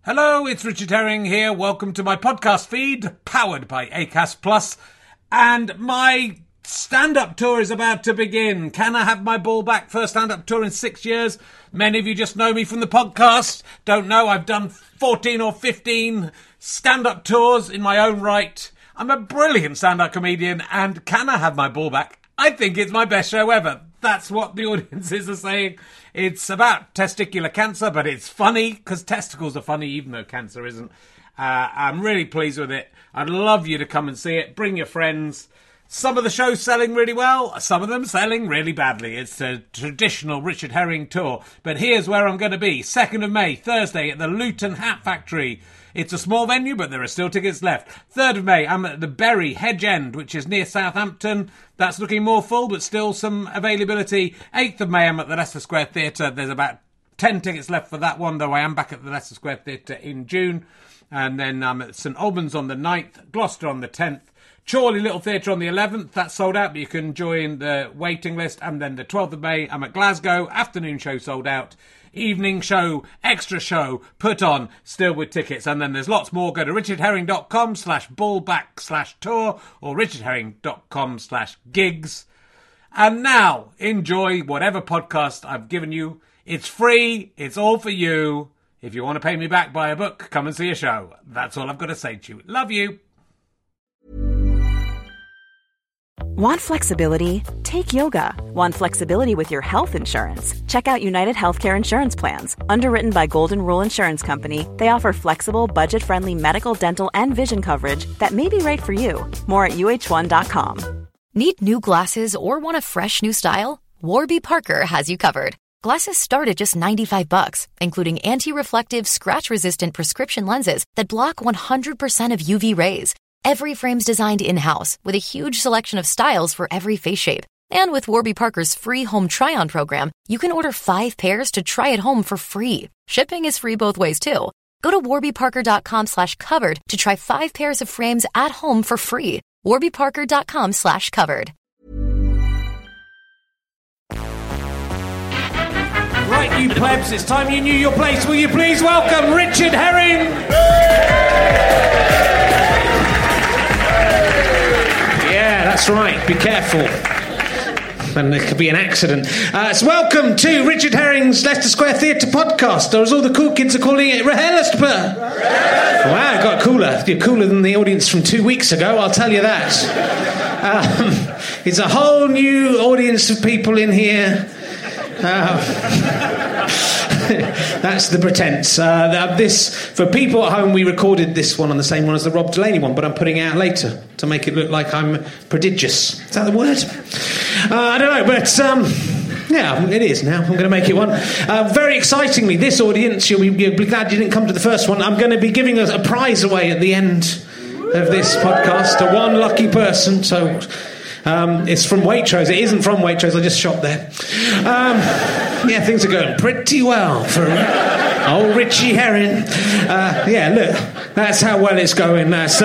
Hello, it's Richard Herring here. Welcome to my podcast feed, powered by Acast Plus. And my stand-up tour is about to begin. Can I have my ball back? First stand-up tour in 6 years. Many of you just know me from the podcast. Don't know, I've done 14 or 15 stand-up tours in my own right. I'm a brilliant stand-up comedian, and can I have my ball back? I think it's my best show ever. That's what the audiences are saying. It's about testicular cancer, but it's funny, because testicles are funny, even though cancer isn't. I'm really pleased with it. I'd love you to come and see it. Bring your friends. Some of the shows selling really well, some of them selling really badly. It's a traditional Richard Herring tour. But here's where I'm going to be. 2nd of May, Thursday, at the Luton Hat Factory. It's a small venue, but there are still tickets left. 3rd of May, I'm at the Bury Hedge End, which is near Southampton. That's looking more full, but still some availability. 8th of May, I'm at the Leicester Square Theatre. There's about 10 tickets left for that one, though I am back at the Leicester Square Theatre in June. And then I'm at St Albans on the 9th, Gloucester on the 10th. Chorley Little Theatre on the 11th, that's sold out, but you can join the waiting list. And then the 12th of May, I'm at Glasgow, afternoon show sold out, evening show, extra show, put on, still with tickets. And then there's lots more. Go to richardherring.com/ballback/tour or richardherring.com/gigs. And now, enjoy whatever podcast I've given you. It's free, it's all for you. If you want to pay me back, buy a book, come and see a show. That's all I've got to say to you. Love you. Want flexibility? Take yoga. Want flexibility with your health insurance? Check out United Healthcare Insurance Plans. Underwritten by Golden Rule Insurance Company, they offer flexible, budget-friendly medical, dental, and vision coverage that may be right for you. More at uh1.com. Need new glasses or want a fresh new style? Warby Parker has you covered. Glasses start at just $95, including anti-reflective, scratch-resistant prescription lenses that block 100% of UV rays. Every frame's designed in-house with a huge selection of styles for every face shape. And with Warby Parker's free home try-on program, you can order 5 pairs to try at home for free. Shipping is free both ways, too. Go to warbyparker.com/covered to try 5 pairs of frames at home for free. warbyparker.com/covered. Right, you plebs, it's time you knew your place. Will you please welcome Richard Herring? Yeah, that's right. Be careful. And there could be an accident. So welcome to Richard Herring's Leicester Square Theatre podcast, or as all the cool kids are calling it, Rehelisper. Wow, it got cooler. You're cooler than the audience from 2 weeks ago, I'll tell you that. It's a whole new audience of people in here. That's the pretense. This, for people at home, we recorded this one on the same one as the Rob Delaney one, but I'm putting it out later to make it look like I'm prodigious. Is that the word? I don't know, but yeah, it is now. I'm going to make it one. Very excitingly, this audience, you'll be glad you didn't come to the first one. I'm going to be giving a prize away at the end of this podcast to one lucky person. So it's from Waitrose. It isn't from Waitrose, I just shopped there. Yeah, things are going pretty well for old Richie Herring. Yeah, look, that's how well it's going. That's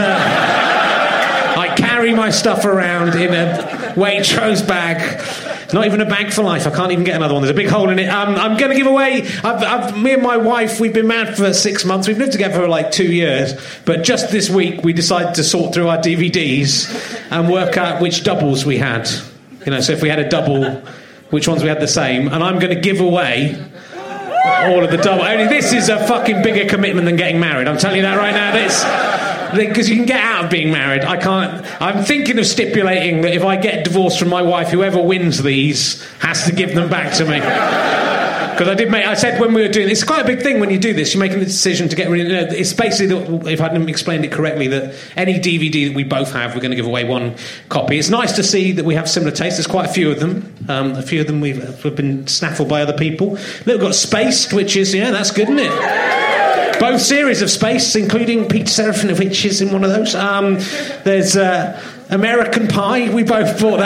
I carry my stuff around in a Waitrose bag. Not even a bag for life. I can't even get another one. There's a big hole in it. I'm going to give away... me and my wife, we've been married for 6 months. We've lived together for like 2 years. But just this week, we decided to sort through our DVDs and work out which doubles we had. You know, so if we had a double, which ones we had the same. And I'm going to give away all of the double. Only this is a fucking bigger commitment than getting married. I'm telling you that right now. Because you can get out of being married. I can't. I'm thinking of stipulating that if I get divorced from my wife, whoever wins these has to give them back to me. Because I said when we were doing this, it's quite a big thing when you do this. You're making the decision to get rid of it. It's basically, if I hadn't explained it correctly, that any DVD that we both have, we're going to give away one copy. It's nice to see that we have similar tastes. There's quite a few of them. A few of them we've been snaffled by other people. We've got Spaced, which is, yeah, that's good, isn't it? Both series of Space, including Peter Serafinovich is in one of those. There's American Pie. We both bought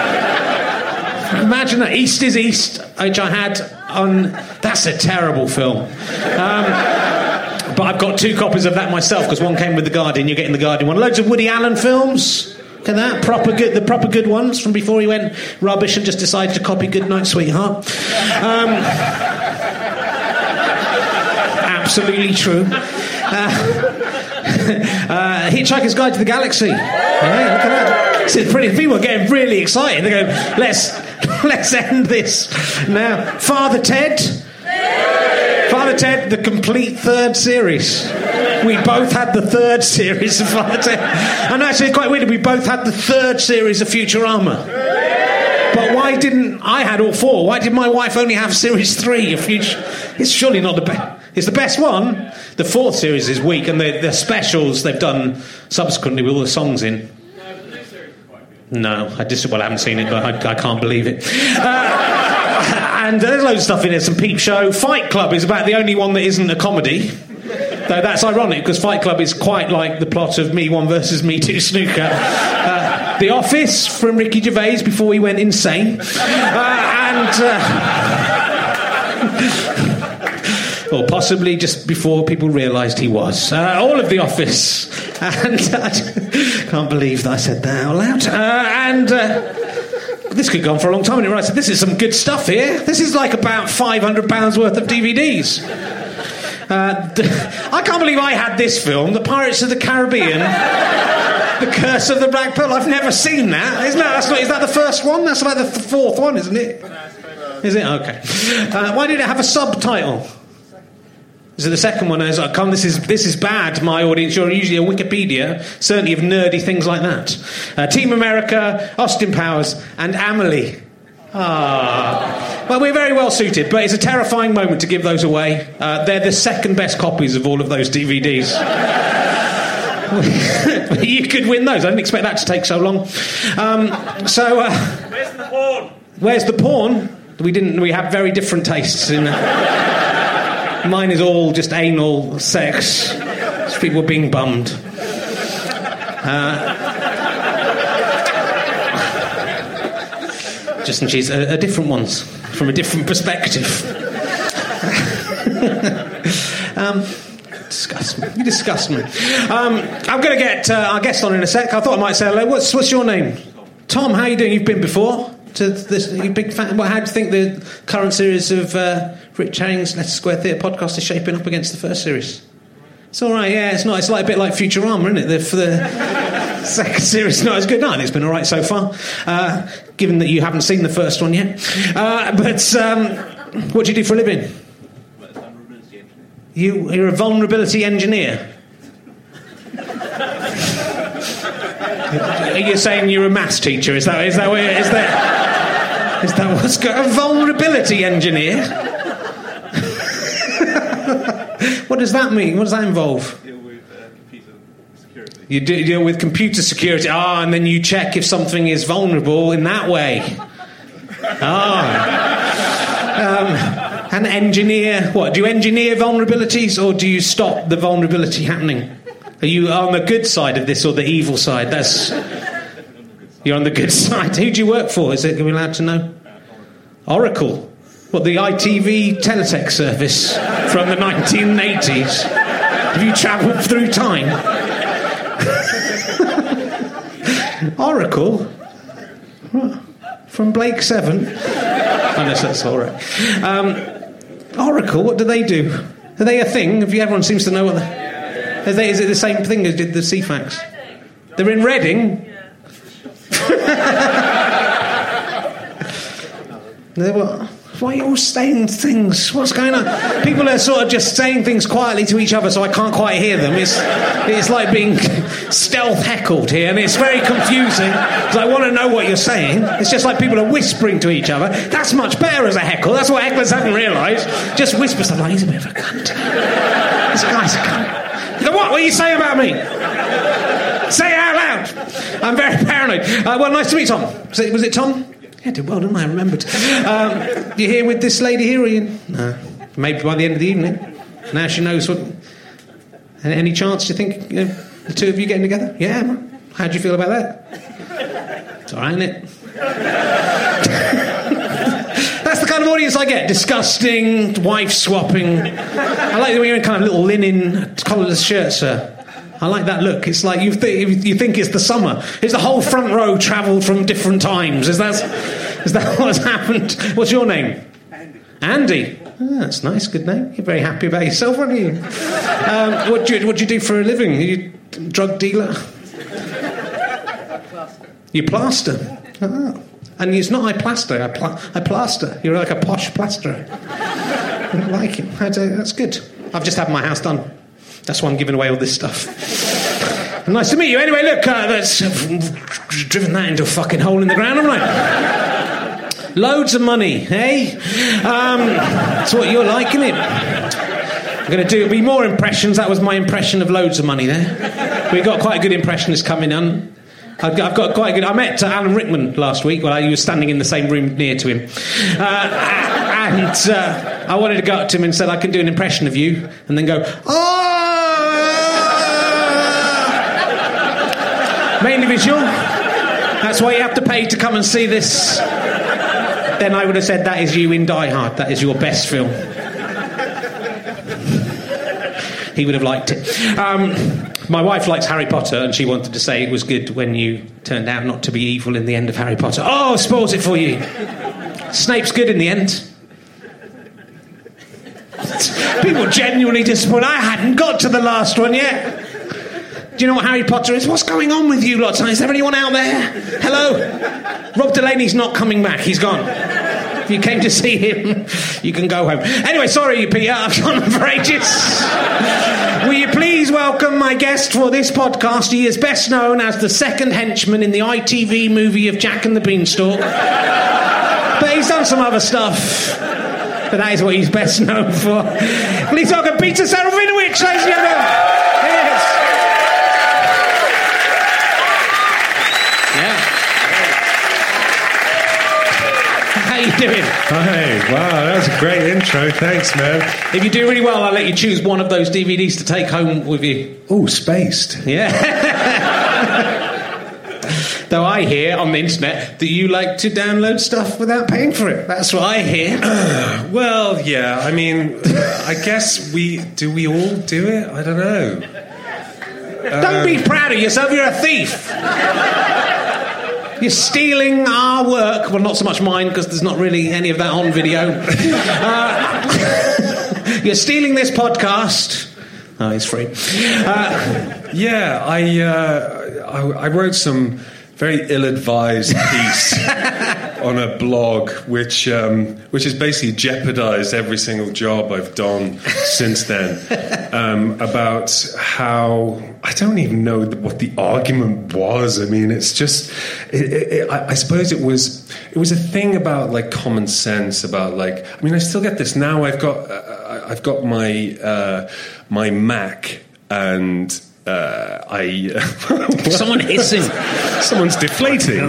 that. Imagine that. East is East, which I had on... That's a terrible film. But I've got 2 copies of that myself, because one came with The Guardian. You're getting The Guardian one. Loads of Woody Allen films. Look at that. The proper good ones from before he went rubbish and just decided to copy Goodnight Sweetheart. absolutely true. Hitchhiker's Guide to the Galaxy. Yeah, look at that. This is pretty. People are getting really excited. They go, let's end this now. Father Ted. Father Ted, the complete third series. We both had the third series of Father Ted. And actually, it's quite weird. We both had the third series of Futurama. But why didn't I had all four? Why did my wife only have series 3 of Future? It's surely not the best. It's the best one. The fourth series is weak, and the specials they've done subsequently with all the songs in. No, I haven't seen it, but I can't believe it. And there's loads of stuff in it. Some Peep Show. Fight Club is about the only one that isn't a comedy. Though that's ironic, because Fight Club is quite like the plot of Me 1 versus Me 2 Snooker. The Office from Ricky Gervais before he went insane. Or possibly just before people realised he was. All of The Office. And I can't believe that I said that out loud. This could go on for a long time. And I said, this is some good stuff here. This is like about £500 worth of DVDs. I can't believe I had this film, The Pirates of the Caribbean, The Curse of the Black Pearl. I've never seen that. Is that the first one? That's like the fourth one, isn't it? Is it? Okay. Why did it have a subtitle? Is it the second one? This is bad, my audience. You're usually a Wikipedia, certainly of nerdy things like that. Team America, Austin Powers, and Amelie. Well, we're very well suited, but it's a terrifying moment to give those away. They're the second best copies of all of those DVDs. You could win those. I didn't expect that to take so long. Where's the porn? Where's the porn? We have very different tastes in. Mine is all just anal sex. People being bummed. Just and she's a different ones from a different perspective. You disgust me. I'm going to get our guest on in a sec. I thought I might say hello. What's your name? Tom. How are you doing? You've been before to this. You big fan. How do you think the current series of Rich Herring's Leicester Square Theatre podcast is shaping up against the first series? It's all right. Yeah, it's not. It's like a bit like Futurama, isn't it? For the second series, not as good. No, it's been all right so far. Given that you haven't seen the first one yet. But what do you do for a living? You're a vulnerability engineer. Are you saying you're a maths teacher? Is that what's got a vulnerability engineer? What does that mean? What does that involve? Deal with computer security. You deal with computer security. And then you check if something is vulnerable in that way. And engineer what? Do you engineer vulnerabilities, or do you stop the vulnerability happening? Are you on the good side of this or the evil side? You're on the good side. Who do you work for? Are we allowed to know? Oracle. What, the ITV teletext service from the 1980s? Have you travelled through time? Oracle? From Blake 7? Unless that's all right. Oracle, what do they do? Are they a thing? Everyone seems to know what is it the same thing as did the CFAX? They're in Reading? Why are you all saying things? What's going on? People are sort of just saying things quietly to each other, so I can't quite hear them. It's like being stealth heckled here, and it's very confusing because I want to know what you're saying. It's just like people are whispering to each other. That's much better as a heckle. That's what hecklers haven't realised. Just whisper stuff like, he's a bit of a cunt. This guy's a cunt. You go, what are you saying about me? Say it out loud. I'm very paranoid. Well, nice to meet Tom. Was it Tom? Yeah, I did well, didn't I? I remembered. You here with this lady here? Or no. Maybe by the end of the evening. Now she knows what. Any chance, do you think, the two of you getting together? Yeah, man. How do you feel about that? It's all right, isn't it? That's the kind of audience I get. Disgusting, wife swapping. I like when you're in kind of little linen collarless shirts, sir. I like that look. It's like you think it's the summer. It's the whole front row travelled from different times. Is that what's happened? What's your name? Andy. Andy. Oh, that's nice, good name. You're very happy about yourself, aren't you? What do you do for a living? Are you a drug dealer? You plaster? Oh. And it's not I plaster, I plaster. You're like a posh plasterer. I don't like it. That's good. I've just had my house done. That's why I'm giving away all this stuff. Nice to meet you. Anyway, look, that's driven that into a fucking hole in the ground, haven't I? Loads of money, eh? That's what you're like, isn't it? I'm going to be more impressions. That was my impression of loads of money there. We've got quite a good impressionist coming on. I've got quite a good... I met Alan Rickman last week while he was standing in the same room near to him. And I wanted to go up to him and said, I can do an impression of you. And then go, oh! Mainly visual. That's why you have to pay to come and see this. Then I would have said, that is you in Die Hard. That is your best film. He would have liked it. My wife likes Harry Potter, and she wanted to say it was good when you turned out not to be evil in the end of Harry Potter. Oh, spoils it for you. Snape's good in the end. People genuinely disappointed. I hadn't got to the last one yet. Do you know what Harry Potter is? What's going on with you lot? Is there anyone out there? Hello? Rob Delaney's not coming back. He's gone. If you came to see him, you can go home. Anyway, sorry, Peter. I've gone on for ages. Will you please welcome my guest for this podcast? He is best known as the second henchman in the ITV movie of Jack and the Beanstalk. But he's done some other stuff. But that is what he's best known for. Please welcome Peter Serafinowicz, ladies and gentlemen. Yes. Yeah. How you doing? Hi, wow, that was a great intro. Thanks, man. If you do really well, I'll let you choose one of those DVDs to take home with you. Oh, spaced. Yeah. Though I hear on the internet that you like to download stuff without paying for it. That's what I hear. Well, yeah, I mean, I guess we all do it? I don't know. Don't be proud of yourself, you're a thief. You're stealing our work. Well, not so much mine, because there's not really any of that on video. You're stealing this podcast. Oh, it's free. Yeah, I wrote some very ill-advised piece on a blog, which has basically jeopardised every single job I've done since then. About how I don't even know what the argument was. I mean, it's just I suppose it was a thing about like common sense. About like, I mean, I still get this now. I've got my my Mac and. Someone hissing. Someone's deflating.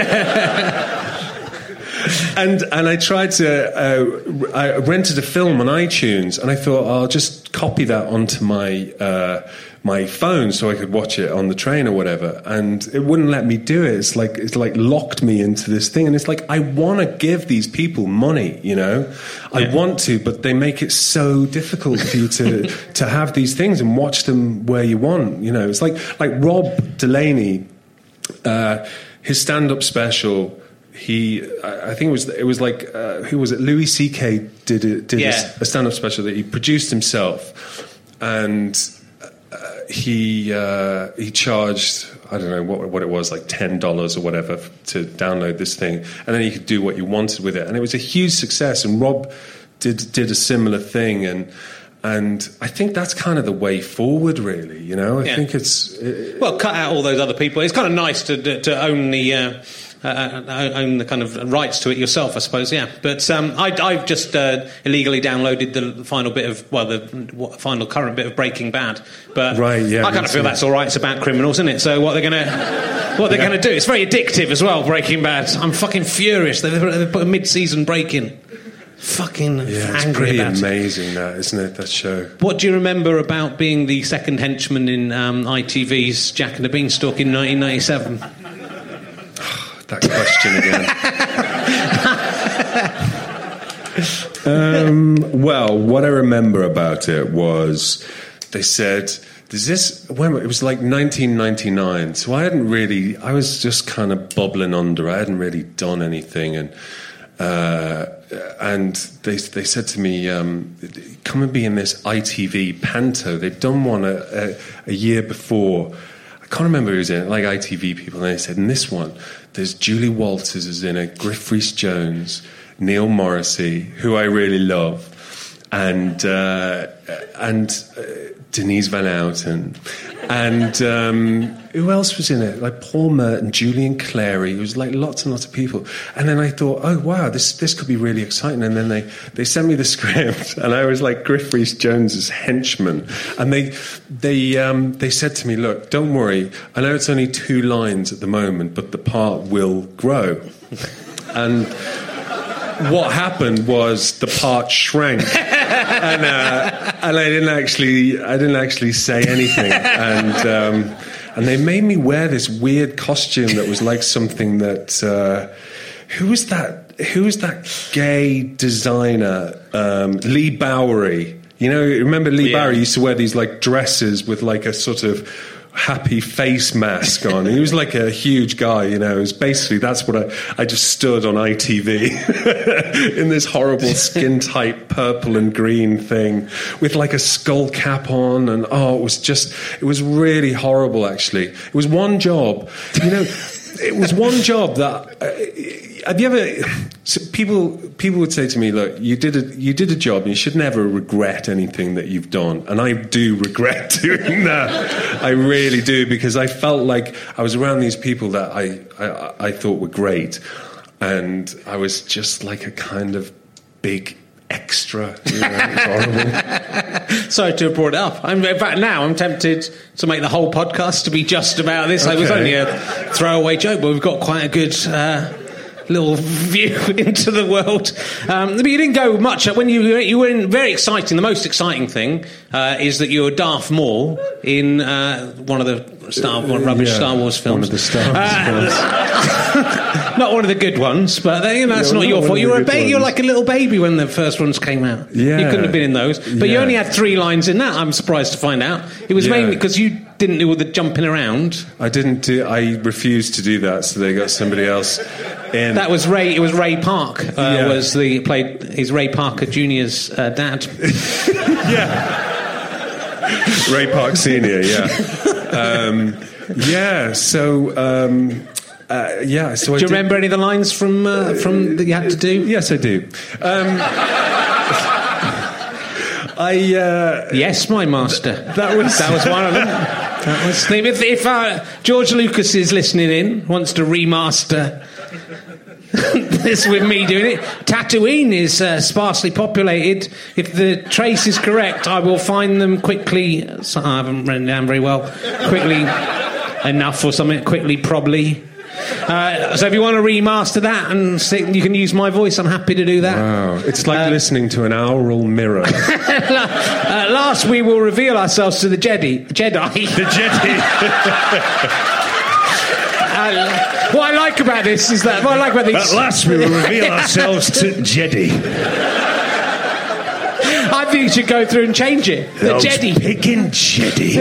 And I tried to. I rented a film on iTunes, and I thought I'll just copy that onto my my phone so I could watch it on the train or whatever. And it wouldn't let me do it. It's like locked me into this thing. And it's like, I want to give these people money, you know. Yeah. I want to, but they make it so difficult for you to have these things and watch them where you want. You know, it's like Rob Delaney, his stand-up special. I think it was like who was it? Louis C.K. did a stand-up special that he produced himself, and he charged, I don't know what it was, like $10 or whatever to download this thing, and then you could do what you wanted with it, and it was a huge success. And Rob did a similar thing, and I think that's kind of the way forward, really. You know, I think well, cut out all those other people. It's kind of nice to own the. Own the kind of rights to it yourself, I suppose. Yeah, but I've just illegally downloaded the final bit of the final current bit of Breaking Bad. But right, yeah, I kind of feel that's all right. It's about criminals, isn't it? So what they're gonna do? It's very addictive as well. Breaking Bad. I'm fucking furious. They put a mid-season break in. Fucking angry about it. It's pretty amazing, that, isn't it? That show. What do you remember about being the second henchman in ITV's Jack and the Beanstalk in 1997? That question again. Well, what I remember about it was they said, it was like 1999, so I was just kind of bubbling under. I hadn't really done anything, and they said to me, come and be in this ITV panto. They'd done one a year before. I can't remember who was in it, like ITV people. And they said, in this one, there's Julie Walters is in it, Griff Rhys-Jones, Neil Morrissey, who I really love, and Denise Van Outen, and who else was in it? Like Paul Merton, Julian Clary. It was like lots and lots of people. And then I thought, oh wow, this could be really exciting. And then they sent me the script, and I was like Griff Rhys-Jones's henchman. And they said to me, look, don't worry. I know it's only 2 lines at the moment, but the part will grow. And what happened was the part shrank, and I didn't actually say anything, and they made me wear this weird costume that was like something that who was that gay designer, Lee Bowery. You know, remember Lee Bowery used to wear these like dresses with like a sort of happy face mask on. He was like a huge guy, you know. It was basically, that's what I just stood on ITV in this horrible skin tight purple and green thing with like a skull cap on, and it was really horrible actually. It was one job, you know. It was one job that have you ever? So people would say to me, "Look, you did a job, and you should never regret anything that you've done." And I do regret doing that. I really do, because I felt like I was around these people that I thought were great, and I was just like a kind of big extra. You know, it was horrible. Sorry to have brought it up. In fact, now I'm tempted to make the whole podcast to be just about this. Okay. It was only a throwaway joke, but we've got quite a good little view into the world. But you didn't go much. When you were in very exciting. The most exciting thing is that you were Darth Maul in one of the Star Wars films. One of the Star Wars films. Not one of the good ones, but that's not your fault. You were you were like a little baby when the first ones came out. Yeah. You couldn't have been in those. But you only had 3 lines in that. I'm surprised to find out. It was mainly because you didn't do all the jumping around. I refused to do that, so they got somebody else in. That was Ray. It was Ray Park. He's Ray Parker Jr.'s dad. Yeah. Ray Park Senior. Yeah. So. So do you remember any of the lines from that you had to do? Yes, I do. Yes, my master. That was one of them. That was if George Lucas is listening in, wants to remaster this with me doing it. Tatooine is sparsely populated. If the trace is correct, I will find them quickly. So I haven't written down very well. Quickly enough or something. Quickly, probably. So if you want to remaster that and you can use my voice, I'm happy to do that. Wow, it's like listening to an aural mirror. Last, we will reveal ourselves to the Jedi. The Jedi. What I like about this is that at last we will reveal ourselves to Jedi. I think you should go through and change it. The Jedi. Picking Jedi.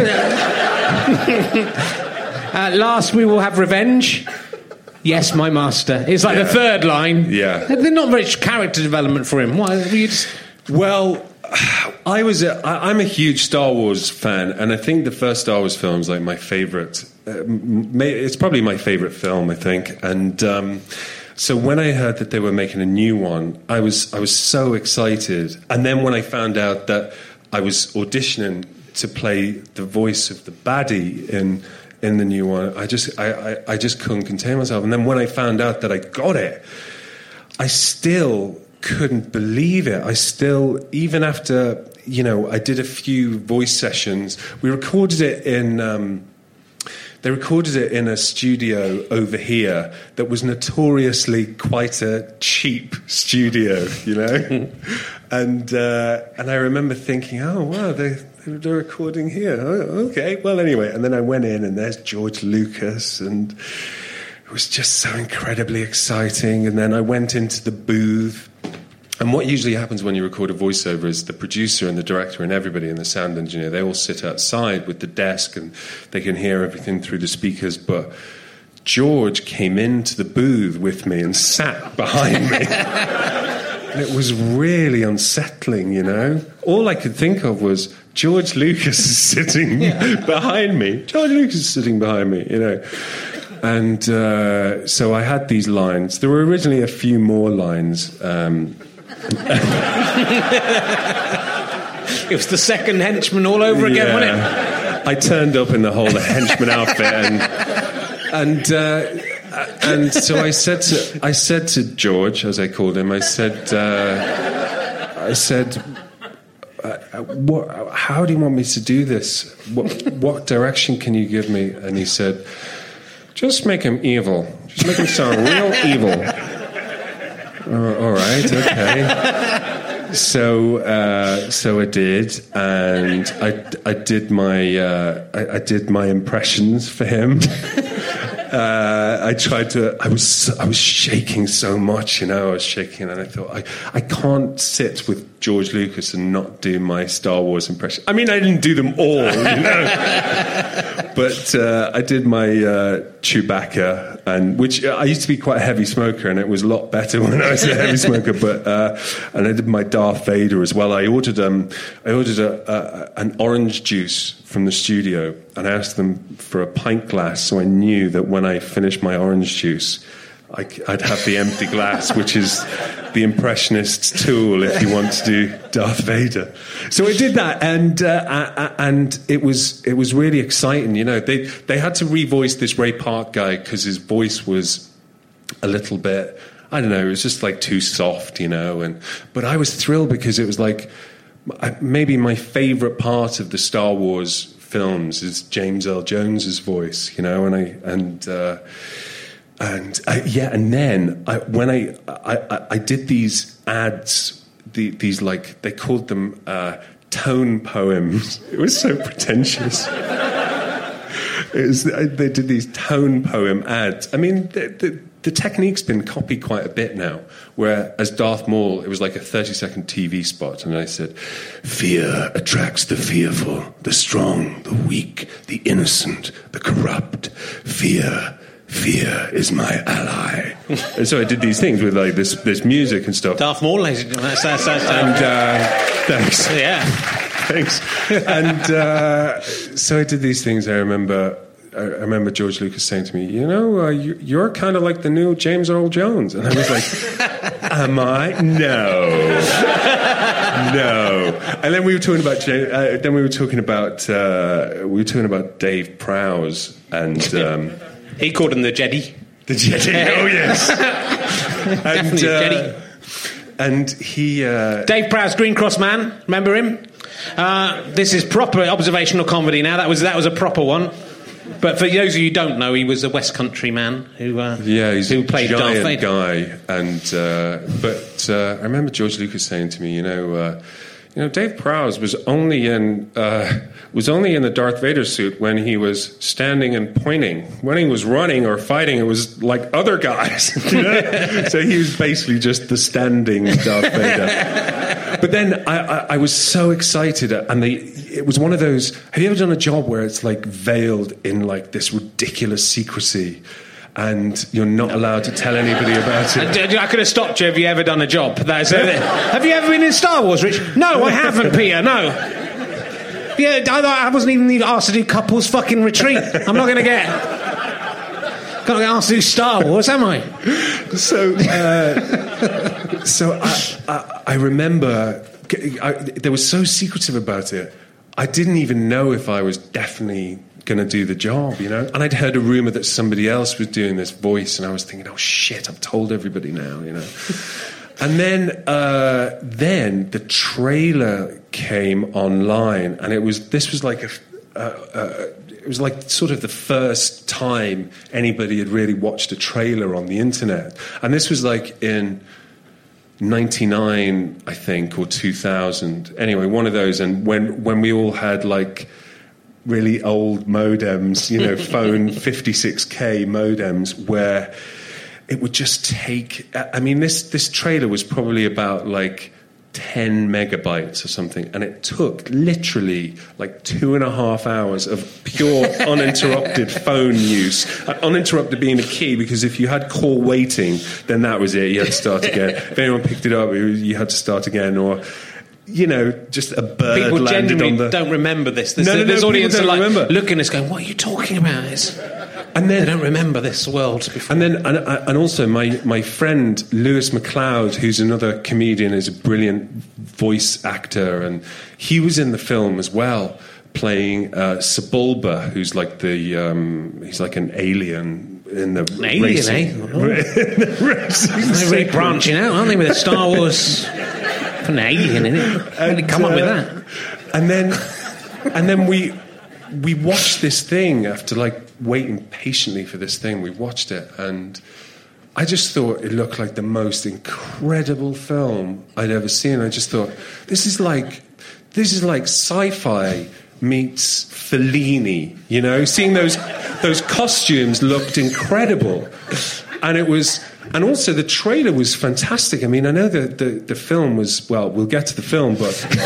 At last we will have revenge. Yes, my master. It's like the third line. Yeah. There's not much character development for him. Why? Well, I'm a huge Star Wars fan, and I think the first Star Wars film is like my favourite. It's probably my favourite film, I think. And so when I heard that they were making a new one, I was so excited. And then when I found out that I was auditioning to play the voice of the baddie in the new one, I just couldn't contain myself. And then when I found out that I got it, I still couldn't believe it. I still, even after, I did a few voice sessions, we recorded it in... They recorded it in a studio over here that was notoriously quite a cheap studio, and I remember thinking, oh wow, they're recording here. Oh, okay, well anyway, and then I went in and there's George Lucas, and it was just so incredibly exciting. And then I went into the booth. And what usually happens when you record a voiceover is the producer and the director and everybody and the sound engineer, they all sit outside with the desk and they can hear everything through the speakers. But George came into the booth with me and sat behind me. And it was really unsettling, you know. All I could think of was George Lucas is sitting behind me. George Lucas is sitting behind me, you know. And so I had these lines. There were originally a few more lines. It was the second henchman all over again, wasn't it? I turned up in the whole henchman outfit, and so I said to George, as I called him, I said, how do you want me to do this? What direction can you give me? And he said, just make him evil. Just make him sound real evil. All right, okay. So I did, and I did my impressions for him. I tried to. I was shaking so much, you know. I was shaking, and I thought I can't sit with George Lucas and not do my Star Wars impression. I mean, I didn't do them all, you know. But I did my Chewbacca, and which I used to be quite a heavy smoker, and it was a lot better when I was a heavy smoker. But and I did my Darth Vader as well. I ordered an orange juice from the studio, and I asked them for a pint glass, so I knew that when I finished my orange juice, I'd have the empty glass, which is the impressionist's tool if you want to do Darth Vader. So I did that, and it was really exciting. You know, they had to revoice this Ray Park guy because his voice was a little bit, I don't know, it was just like too soft, you know. But I was thrilled because it was like maybe my favourite part of the Star Wars films is James Earl Jones's voice, you know, and then when I did these ads, these like they called them tone poems. It was so pretentious. They did these tone poem ads. I mean, the technique's been copied quite a bit now. Where as Darth Maul, it was like a 30-second TV spot, and I said, "Fear attracts the fearful, the strong, the weak, the innocent, the corrupt. Fear is my ally." And so I did these things with like this music and stuff. Darth Maul, ladies and gentlemen. Thanks. Yeah. Thanks. And so I did these things. I remember George Lucas saying to me, "You know, you're kind of like the new James Earl Jones." And I was like, "Am I? No." And then we were talking about Dave Prowse, and he called him the Jedi. The Jedi. Oh yes. Definitely Jedi. And he Dave Prowse, Green Cross man. Remember him? This is proper observational comedy. Now that was a proper one. But for those of you who don't know, he was a West Country man who played Darth Vader. Guy. And but I remember George Lucas saying to me, you know, Dave Prowse was only in the Darth Vader suit when he was standing and pointing. When he was running or fighting, it was like other guys. You know? So he was basically just the standing Darth Vader. But then I was so excited, and it was one of those. Have you ever done a job where it's like veiled in like this ridiculous secrecy, and you're not allowed to tell anybody about it? I could have stopped you. Have you ever done a job? Have you ever been in Star Wars, Rich? No, I haven't, Peter. No. Yeah, I wasn't even asked to do couples fucking retreat. I'm not going to get asked to do Star Wars, am I? So I remember they were so secretive about it. I didn't even know if I was definitely going to do the job, you know. And I'd heard a rumor that somebody else was doing this voice, and I was thinking, oh shit, I've told everybody now, you know. And then the trailer came online, and it was like it was like sort of the first time anybody had really watched a trailer on the internet. And this was like in 99, I think, or 2000. Anyway, one of those. And when we all had like really old modems, you know, phone 56K modems, where it would just take. I mean, this trailer was probably about like 10 megabytes or something, and it took literally like 2.5 hours of pure uninterrupted phone use. Uninterrupted being the key, because if you had call waiting, then that was it. You had to start again. If anyone picked it up, you had to start again. Or, you know, just a bird people landed genuinely on the... don't remember this. No, There's audience people are don't like remember. looking at us going, what are you talking about? And then they don't remember this world before. And then, and also my friend Lewis MacLeod, who's another comedian, is a brilliant voice actor, and he was in the film as well, playing Sebulba, who's like he's like an alien in the racing. They're really branching out, aren't they, with the Star Wars? An alien, isn't it? How did they come up with that? And then we watched this thing after like waiting patiently for this thing. We watched it, and I just thought it looked like the most incredible film I'd ever seen. I just thought, this is like sci-fi meets Fellini, you know? Seeing those costumes looked incredible. And also the trailer was fantastic. I mean, I know the film was, well, we'll get to the film,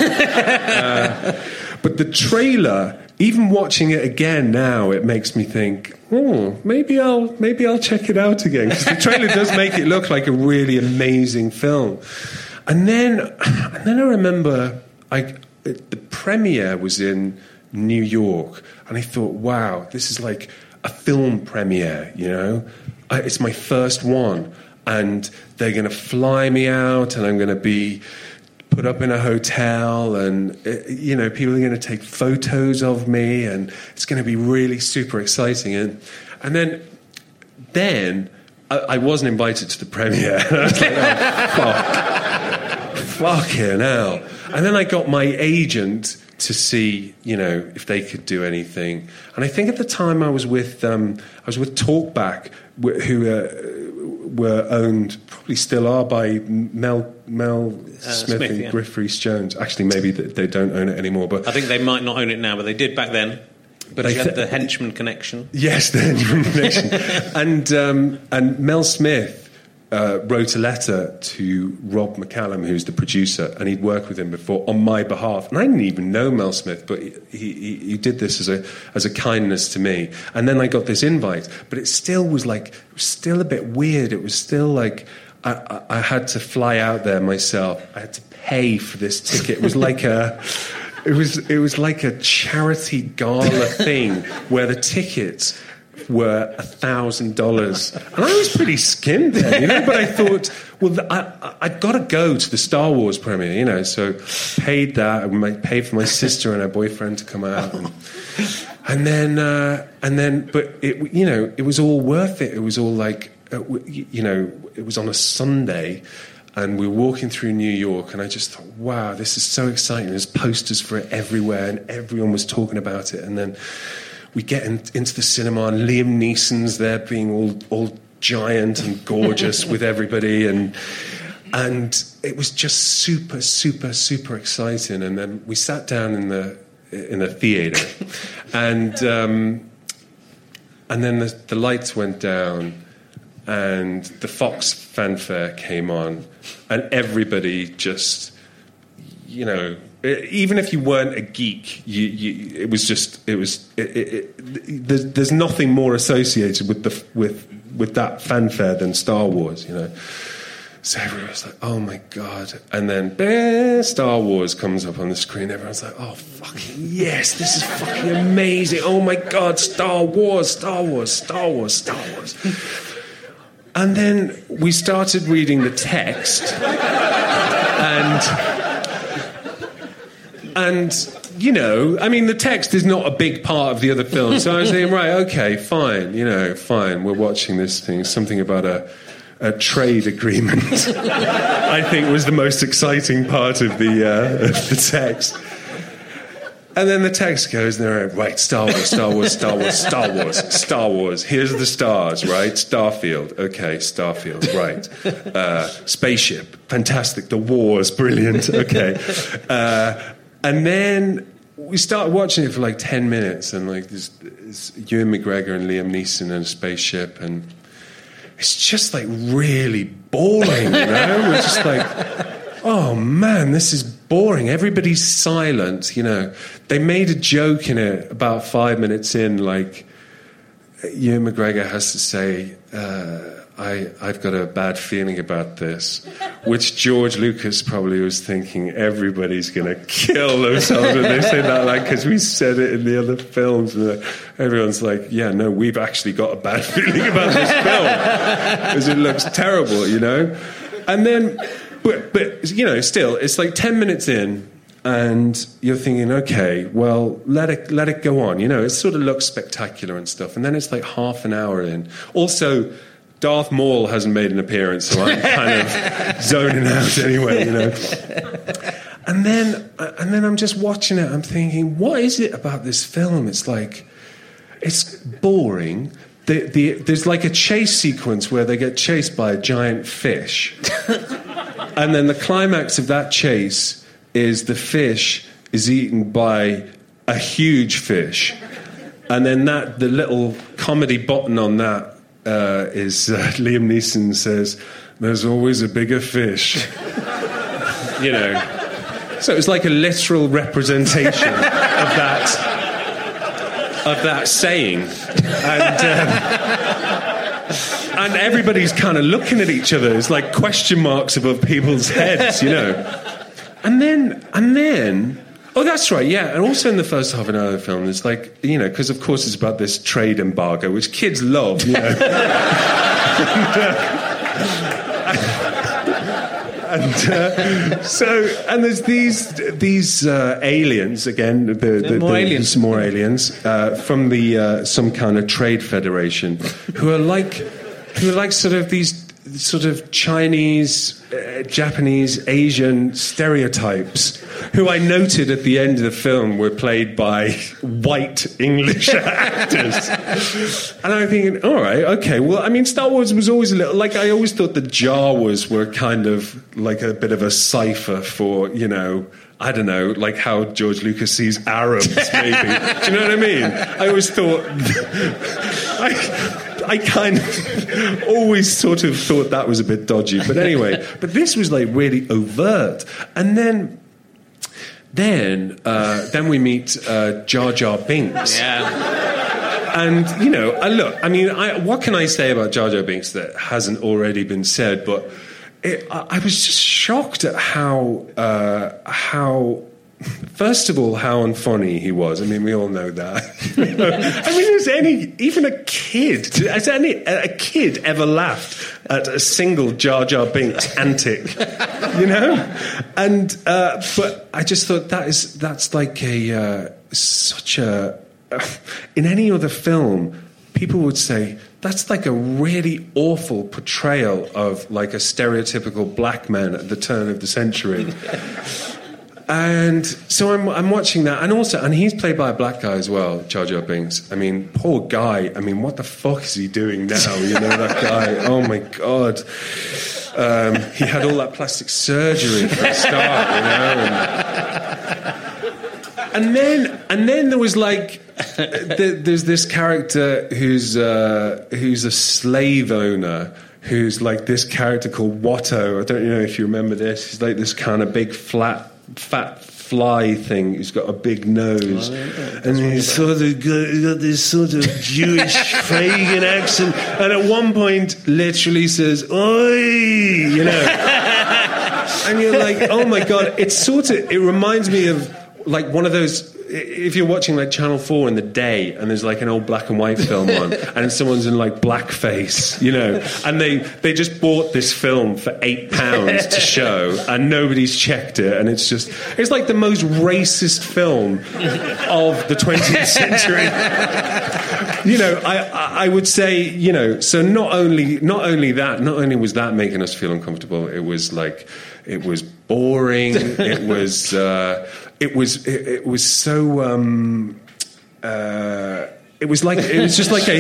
but the trailer, even watching it again now, it makes me think, maybe I'll check it out again, because the trailer does make it look like a really amazing film. And then I remember the premiere was in New York, and I thought, wow, this is like a film premiere, you know? It's my first one, and they're going to fly me out, and I'm going to be put up in a hotel, and you know, people are going to take photos of me, and it's going to be really super exciting. And then I wasn't invited to the premiere. I was like, fucking hell. And then I got my agent to see, you know, if they could do anything. And I think at the time I was with Talkback, who were owned, probably still are, by Mel Smith and yeah. Griff Rhys-Jones. Actually, maybe they don't own it anymore. But I think they might not own it now, but they did back then. But you had the henchman connection. Yes, the henchman connection. And Mel Smith wrote a letter to Rob McCallum, who's the producer, and he'd worked with him before on my behalf. And I didn't even know Mel Smith, but he did this as a kindness to me. And then I got this invite, but it still was a bit weird. It was still like I had to fly out there myself. I had to pay for this ticket. It was like it was like a charity gala thing where the tickets were $1,000, and I was pretty skinned then, you know. But I thought, well, I've got to go to the Star Wars premiere, you know. So paid that, and paid for my sister and her boyfriend to come out, and then, but it, you know, it was all worth it. It was all like, you know, it was on a Sunday. And we were walking through New York, and I just thought, wow, this is so exciting. There's posters for it everywhere, and everyone was talking about it. And then we get into the cinema, and Liam Neeson's there being all giant and gorgeous with everybody. And it was just super, super, super exciting. And then we sat down in the theater, and then the lights went down, and the Fox fanfare came on, and everybody just, you know, even if you weren't a geek, there's nothing more associated with that fanfare than Star Wars, you know. So everyone's like, oh my God. And then Star Wars comes up on the screen. Everyone's like, oh fucking yes, this is fucking amazing. Oh my God, Star Wars, Star Wars, Star Wars, Star Wars. And then we started reading the text, and you know, I mean, the text is not a big part of the other film. So I was thinking, right, okay, fine, you know, fine. We're watching this thing, something about a trade agreement. I think was the most exciting part of the text. And then the text goes, and they're right, Star Wars, Star Wars, Star Wars, Star Wars, Star Wars. Here's the stars, right? Starfield. Okay, Starfield, right. Spaceship, fantastic. The wars, brilliant. Okay. And then we started watching it for like 10 minutes, and like there's Ewan McGregor and Liam Neeson in a spaceship, and it's just like really boring, you know? We're just like... oh man, this is boring. Everybody's silent, you know. They made a joke in it about 5 minutes in, like, Ewan McGregor has to say, I've got a bad feeling about this, which George Lucas probably was thinking, everybody's going to kill themselves when they say that, like, because we said it in the other films. And everyone's like, yeah, no, we've actually got a bad feeling about this film, because it looks terrible, you know? And then, but you know, still, it's like 10 minutes in, and you're thinking, okay, well, let it go on. You know, it sort of looks spectacular and stuff. And then it's like half an hour in. Also, Darth Maul hasn't made an appearance, so I'm kind of zoning out anyway, you know. And then I'm just watching it. I'm thinking, what is it about this film? It's like, it's boring. There's like a chase sequence where they get chased by a giant fish. And then the climax of that chase is the fish is eaten by a huge fish. And then the little comedy button on that is Liam Neeson says, there's always a bigger fish. You know. So it was like a literal representation of that saying. And everybody's kind of looking at each other. It's like question marks above people's heads, you know. And then, oh, that's right, yeah. And also in the first half an hour of the film, it's like, you know, because of course it's about this trade embargo, which kids love, you know. And there's these aliens again. There's more aliens from the some kind of trade federation who are like sort of these sort of Chinese, Japanese, Asian stereotypes, who I noted at the end of the film were played by white English actors. And I'm thinking, all right, okay, well, I mean, Star Wars was always a little, like, I always thought the Jawas were kind of like a bit of a cipher for, you know, I don't know, like how George Lucas sees Arabs, maybe. Do you know what I mean? I always thought... I kind of always sort of thought that was a bit dodgy. But anyway, but this was like really overt. And then we meet Jar Jar Binks. Yeah. And, you know, look, I mean, what can I say about Jar Jar Binks that hasn't already been said? But I was just shocked at how first of all, how unfunny he was. I mean, we all know that. I mean, even a kid ever laughed at a single Jar Jar Binks antic? You know? And but I just thought that's like such a in any other film, people would say that's like a really awful portrayal of like a stereotypical black man at the turn of the century. And so I'm watching that, and he's played by a black guy as well, Jar Jar Binks. I mean, poor guy. I mean, what the fuck is he doing now? You know, that guy. Oh my God. He had all that plastic surgery for a start, you know. And then there was like, there's this character who's a slave owner. Who's like this character called Watto. I don't know if you remember this. He's like this kind of big fat fly thing who's got a big nose, and he's sort of got this sort of Jewish Fagin accent, and at one point literally says "Oi," you know, and you're like, oh my God, it reminds me of like one of those, if you're watching like Channel 4 in the day and there's like an old black and white film on and someone's in like blackface, you know, and they just bought this film for £8 to show and nobody's checked it, and it's like the most racist film of the 20th century. You know, I would say, you know, so not only was that making us feel uncomfortable, it was boring, it was so it was just like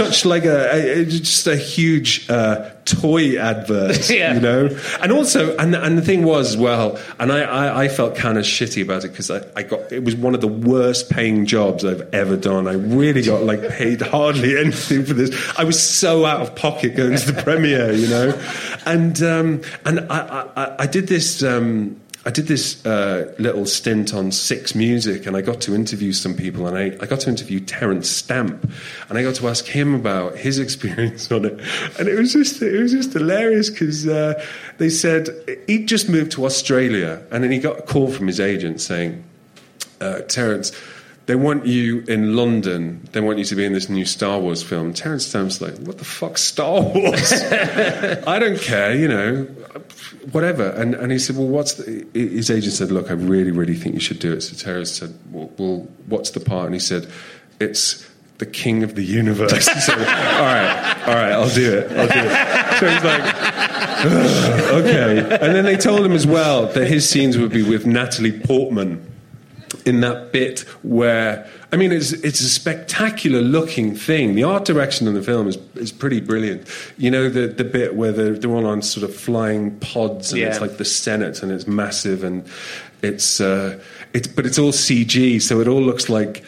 a huge toy advert, you know. And also, and the thing was, well, and I felt kind of shitty about it because it was one of the worst paying jobs I've ever done. I really got like paid hardly anything for this. I was so out of pocket going to the premiere, you know. And I did this. I did this little stint on Six Music, and I got to interview some people, and I got to interview Terence Stamp, and I got to ask him about his experience on it, and it was just hilarious because they said he'd just moved to Australia, and then he got a call from his agent saying, Terence, they want you in London. They want you to be in this new Star Wars film. Terence Stamp's like, what the fuck, Star Wars? I don't care, you know, whatever. And he said, well, his agent said, look, I really, really think you should do it. So Terence said, well, what's the part? And he said, it's the king of the universe. He said, all right, I'll do it. So he's like, okay. And then they told him as well that his scenes would be with Natalie Portman, in that bit where, I mean, it's a spectacular looking thing. The art direction in the film is pretty brilliant. You know, the bit where they're all on sort of flying pods, and it's like the Senate, and it's massive, and but it's all CG, so it all looks like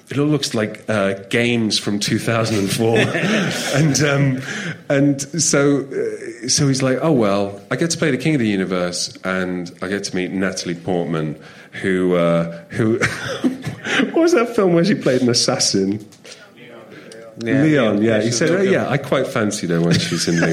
games from 2004, and so he's like, oh well, I get to play the King of the Universe, and I get to meet Natalie Portman, who what was that film where she played an assassin? Leon. Yeah. He said, oh yeah, I quite fancied her when she was in Leon.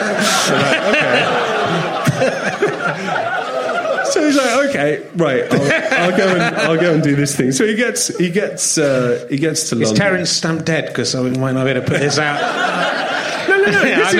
So he's like, okay, right, I'll go and do this thing. So he gets to London. Is Terence Stamp dead? Because I might not be able to put this out. No. I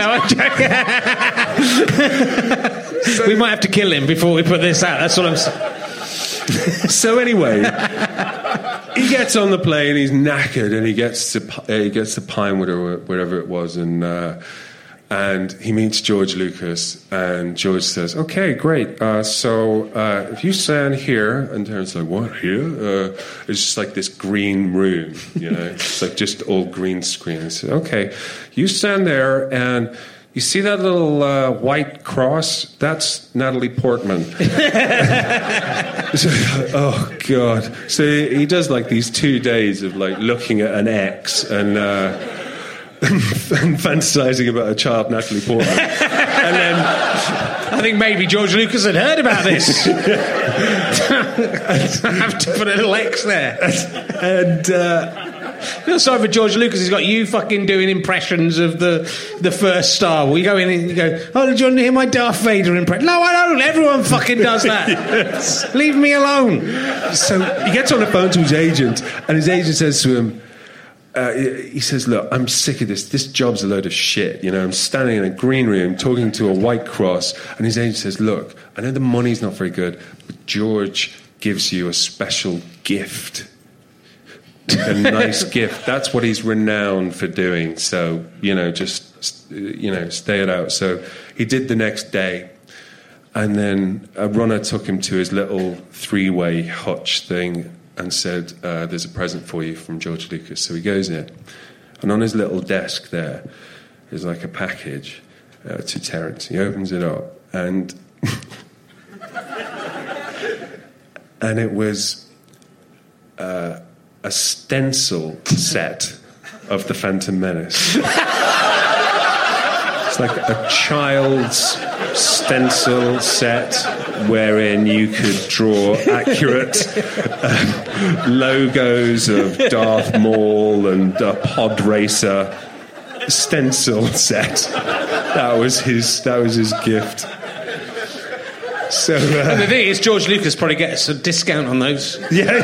know. We might have to kill him before we put this out. That's what I'm saying. So anyway, he gets on the plane. He's knackered, and he gets to Pinewood or wherever it was, and he meets George Lucas, and George says, okay, great, so if you stand here, and Terence like, what, here? It's just like this green room, you know, it's like just all green screen. He said, okay, you stand there, and you see that little white cross? That's Natalie Portman. Oh, God. So he does like these 2 days of like looking at an X and fantasizing about a child, Natalie Portman. And then I think maybe George Lucas had heard about this. I have to put a little X there. And I feel sorry for George Lucas. He's got you fucking doing impressions of the first Star Wars. You go in and you go, oh, do you want to hear my Darth Vader impression? No, I don't. Everyone fucking does that. Yes. Leave me alone. So he gets on the phone to his agent, and his agent says to him, he says, look, I'm sick of this. This job's a load of shit. You know, I'm standing in a green room talking to a white cross. And his agent says, look, I know the money's not very good, but George gives you a special gift. A nice gift. That's what he's renowned for doing. So, you know, just, you know, stay it out. So he did the next day. And then a runner took him to his little three-way hutch thing and said, there's a present for you from George Lucas. So he goes in, and on his little desk there is like a package to Terence. He opens it up, and and it was a stencil set of the Phantom Menace. It's like a child's stencil set wherein you could draw accurate logos of Darth Maul and a pod racer. Stencil set. That was his gift. So and the thing is, George Lucas probably gets a discount on those. Yeah.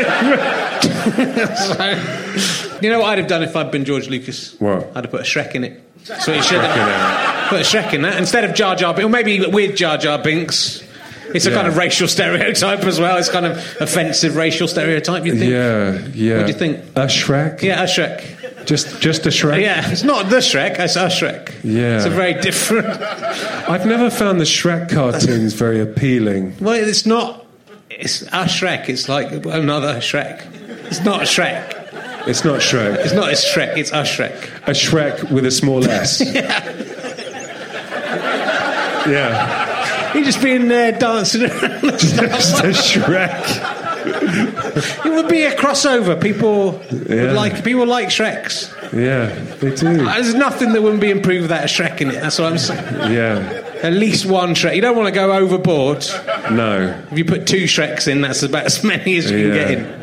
So, you know what I'd have done if I'd been George Lucas? What? I'd have put a Shrek in it. So he should have put a Shrek in that instead of Jar Jar Binks, or maybe with Jar Jar Binks. It's a kind of racial stereotype as well. It's kind of offensive racial stereotype, you think? Yeah. What do you think? A Shrek? Yeah, a Shrek. Just a Shrek? Yeah, it's not the Shrek, it's a Shrek. Yeah. It's a very different... I've never found the Shrek cartoons very appealing. Well, it's not... It's a Shrek. It's like another Shrek. It's not a Shrek. It's not Shrek. It's not a Shrek, it's a Shrek. A Shrek with a small S. Yeah. He'd just been there dancing around. Just a Shrek. It would be a crossover. People like Shreks. Yeah, they do. There's nothing that wouldn't be improved without a Shrek in it. That's what I'm saying. Yeah. At least one Shrek. You don't want to go overboard. No. If you put 2 Shreks in, that's about as many as you can get in.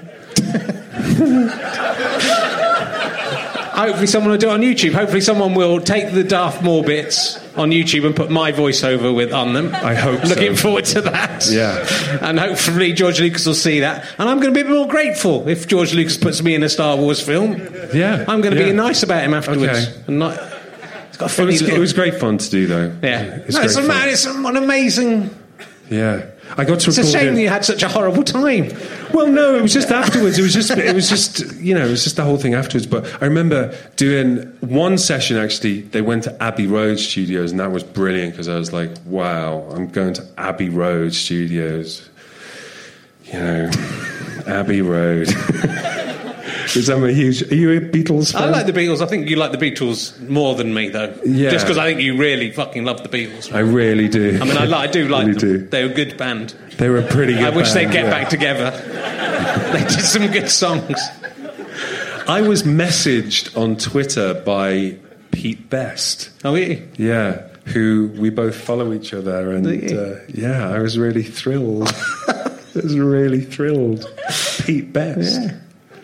Hopefully someone will do it on YouTube. Hopefully someone will take the Darth Maul bits on YouTube and put my voiceover on them. I hope so. Looking forward to that. Yeah. And hopefully George Lucas will see that. And I'm going to be a bit more grateful if George Lucas puts me in a Star Wars film. Yeah. I'm going to be nice about him afterwards. Okay. And not... It's got a funny it was great fun to do, though. Yeah. It's an amazing... Yeah. I got to It's a shame that you had such a horrible time. Well, no, it was just afterwards. It was just the whole thing afterwards. But I remember doing one session, actually, they went to Abbey Road Studios, and that was brilliant because I was like, wow, I'm going to Abbey Road Studios. You know, Abbey Road. Because I'm are you a Beatles fan? I like the Beatles. I think you like the Beatles more than me, though. Yeah. Just because I think you really fucking love the Beatles. I really do. I mean, I do like really them. Do. They're a good band. They were a pretty good I wish band, they'd get back together. They did some good songs. I was messaged on Twitter by Pete Best. Oh, really? Yeah, who we both follow each other. And I was really thrilled. I was really thrilled. Pete Best. Yeah.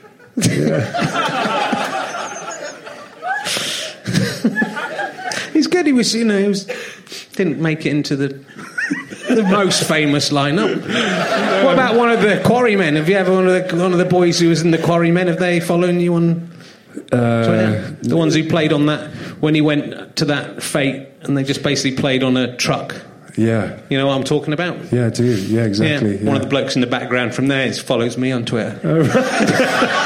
He's good. He didn't make it into the most famous lineup. What about one of the Quarrymen? Have you ever one of the boys who was in the Quarrymen? Have they following you on Twitter? The ones who played on that when he went to that fate, and they just basically played on a truck. Yeah. You know what I'm talking about? Yeah, I do. Yeah, exactly. Yeah. One of the blokes in the background from there follows me on Twitter. Oh, right.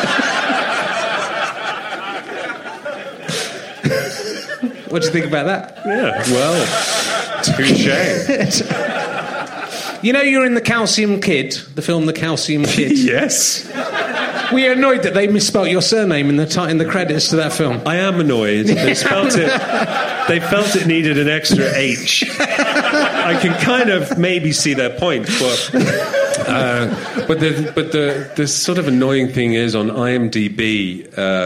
What do you think about that? Yeah, well, touche. You know you're in The Calcium Kid, the film The Calcium Kid? Yes. Were you annoyed that they misspelt your surname in the credits to that film? I am annoyed. They spelt it... They felt it needed an extra H. I can kind of maybe see their point, but the sort of annoying thing is on IMDb,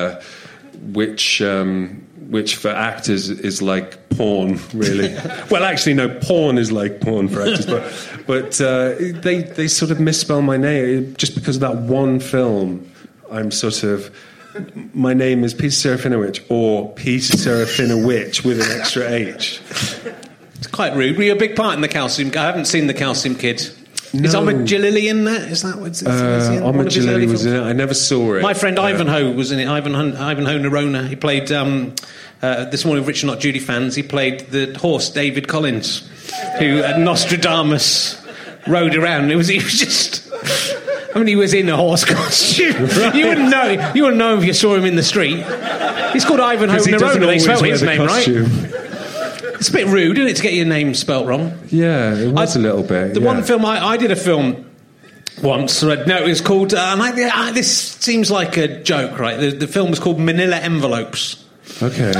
which for actors is like porn, really. Well, actually, no, porn is like porn for actors, but they sort of misspell my name just because of that one film. I'm sort of... My name is Peter Serafinowicz, or Peter Serafinowicz with an extra H. It's quite rude. Were you a big part in The Calcium Kid? I haven't seen The Calcium Kid. No. Is Omid Jalili in that? Is that what's Omid Jalili was in it. I never saw it. My friend Ivanhoe was in it. Ivanhoe Nerona. He played this morning, Rich Not Judy fans. He played the horse David Collins, who Nostradamus rode around. He was just. I mean, he was in a horse costume. Right. You wouldn't know if you saw him in the street. He's called Ivanhoe Nerona. They spelled his name costume. Right. It's a bit rude, isn't it, to get your name spelt wrong? Yeah, it was a little bit. The one film I did a film once. No, it was called. This seems like a joke, right? The film was called Manila Envelopes. Okay.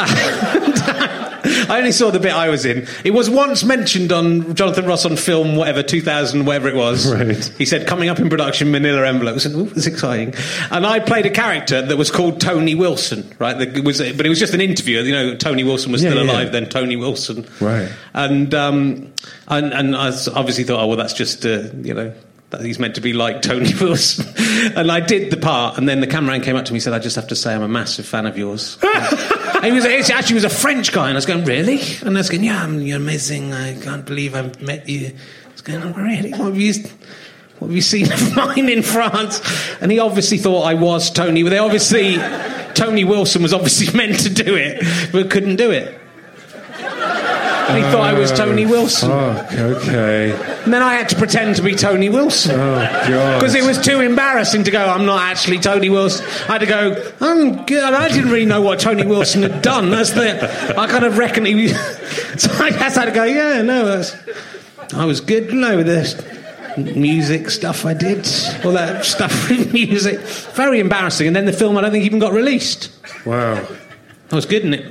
I only saw the bit I was in. It was once mentioned on Jonathan Ross on film, 2000, whatever it was. Right. He said, coming up in production, Manila Envelopes. And it's exciting. And I played a character that was called Tony Wilson, right? But it was just an interview. You know, Tony Wilson was still alive then, Tony Wilson. Right. And I obviously thought, oh, well, that's just, that he's meant to be like Tony Wilson. And I did the part, and then the cameraman came up to me and said, I just have to say I'm a massive fan of yours. And he actually was a French guy, and I was going, really? And I was going, yeah, you're amazing, I can't believe I've met you. I was going, oh, really? What have you seen of mine in France? And he obviously thought I was Tony. Tony Wilson was obviously meant to do it, but couldn't do it. And he thought I was Tony Wilson. Oh, okay. And then I had to pretend to be Tony Wilson. Oh, God. Because it was too embarrassing to go, I'm not actually Tony Wilson. I had to go, I'm good. I didn't really know what Tony Wilson had done. I kind of reckon he was... So I just had to go, yeah, no, I was good, with this. music stuff I did, all that stuff with music. Very embarrassing. And then the film, I don't think even got released. Wow. That was good, isn't it?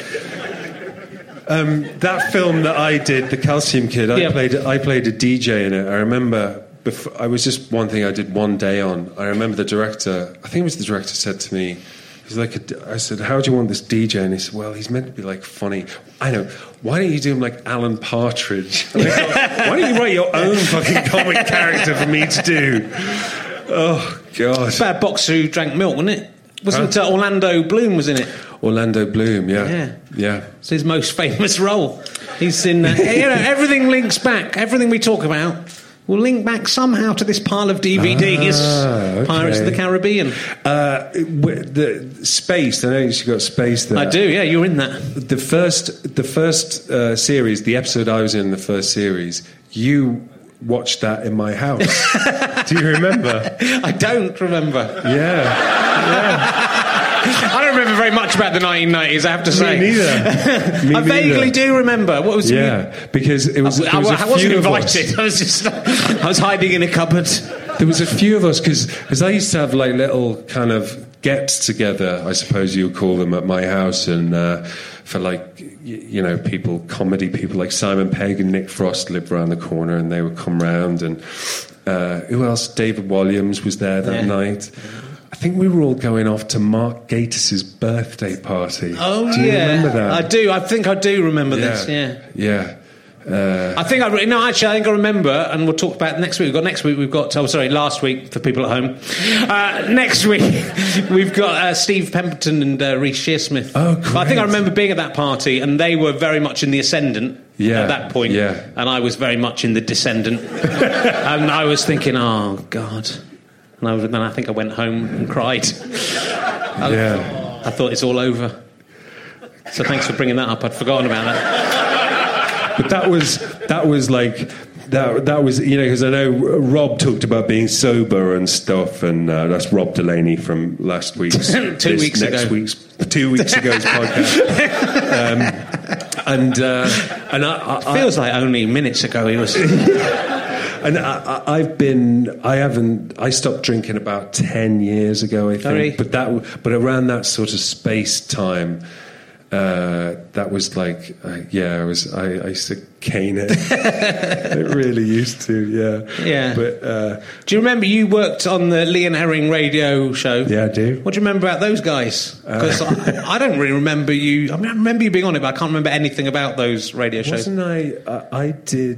That film that I did, The Calcium Kid, I played a DJ in it. I remember, I was just one thing I did one day on. I remember the director, I think it was the director, said to me, he's like, I said, how do you want this DJ? And he said, well, he's meant to be like funny. I know. Why don't you do him like Alan Partridge? And I thought, why don't you write your own fucking comic character for me to do? Oh, God. It's about a boxer who drank milk, wasn't it? Wasn't Orlando Bloom was in it? Orlando Bloom, yeah. It's his most famous role. He's in... everything links back. Everything we talk about will link back somehow to this pile of DVDs. Okay. Pirates of the Caribbean. The Space, I know you got Space there. I do, yeah, you're in that. The first series, the episode I was in the first series, you watched that in my house. Do you remember? I don't remember. Yeah. I don't remember very much about the 1990s, I have to say. Me neither. I vaguely do remember. What was because it was. I wasn't invited. I was hiding in a cupboard. There was a few of us because I used to have like little kind of gets together, I suppose you would call them, at my house, and for like comedy people like Simon Pegg and Nick Frost lived around the corner, and they would come round, and who else? David Williams was there that night. I think we were all going off to Mark Gatiss' birthday party. Oh, do you remember that? I do. I think I do remember this, Yeah. I think I remember, and we'll talk about next week. Last week, for people at home. Next week, we've got Steve Pemberton and Reece Shearsmith. Oh, great. I think I remember being at that party, and they were very much in the ascendant at that point. Yeah. And I was very much in the descendant. And I was thinking, oh, God. And then I think I went home and cried. I thought it's all over. So thanks for bringing that up. I'd forgotten about that. But that was like that was because I know Rob talked about being sober and stuff, and that's Rob Delaney from last week's 2 weeks ago. 2 weeks ago's podcast. And I feels like only minutes ago he was. And I stopped drinking about 10 years ago, I think. Sorry. But around that sort of space time, that was like, I used to cane it. It really used to, Yeah. But do you remember you worked on the Lee and Herring radio show? Yeah, I do. What do you remember about those guys? Because I don't really remember you. I mean, I remember you being on it, but I can't remember anything about those radio shows. Wasn't I did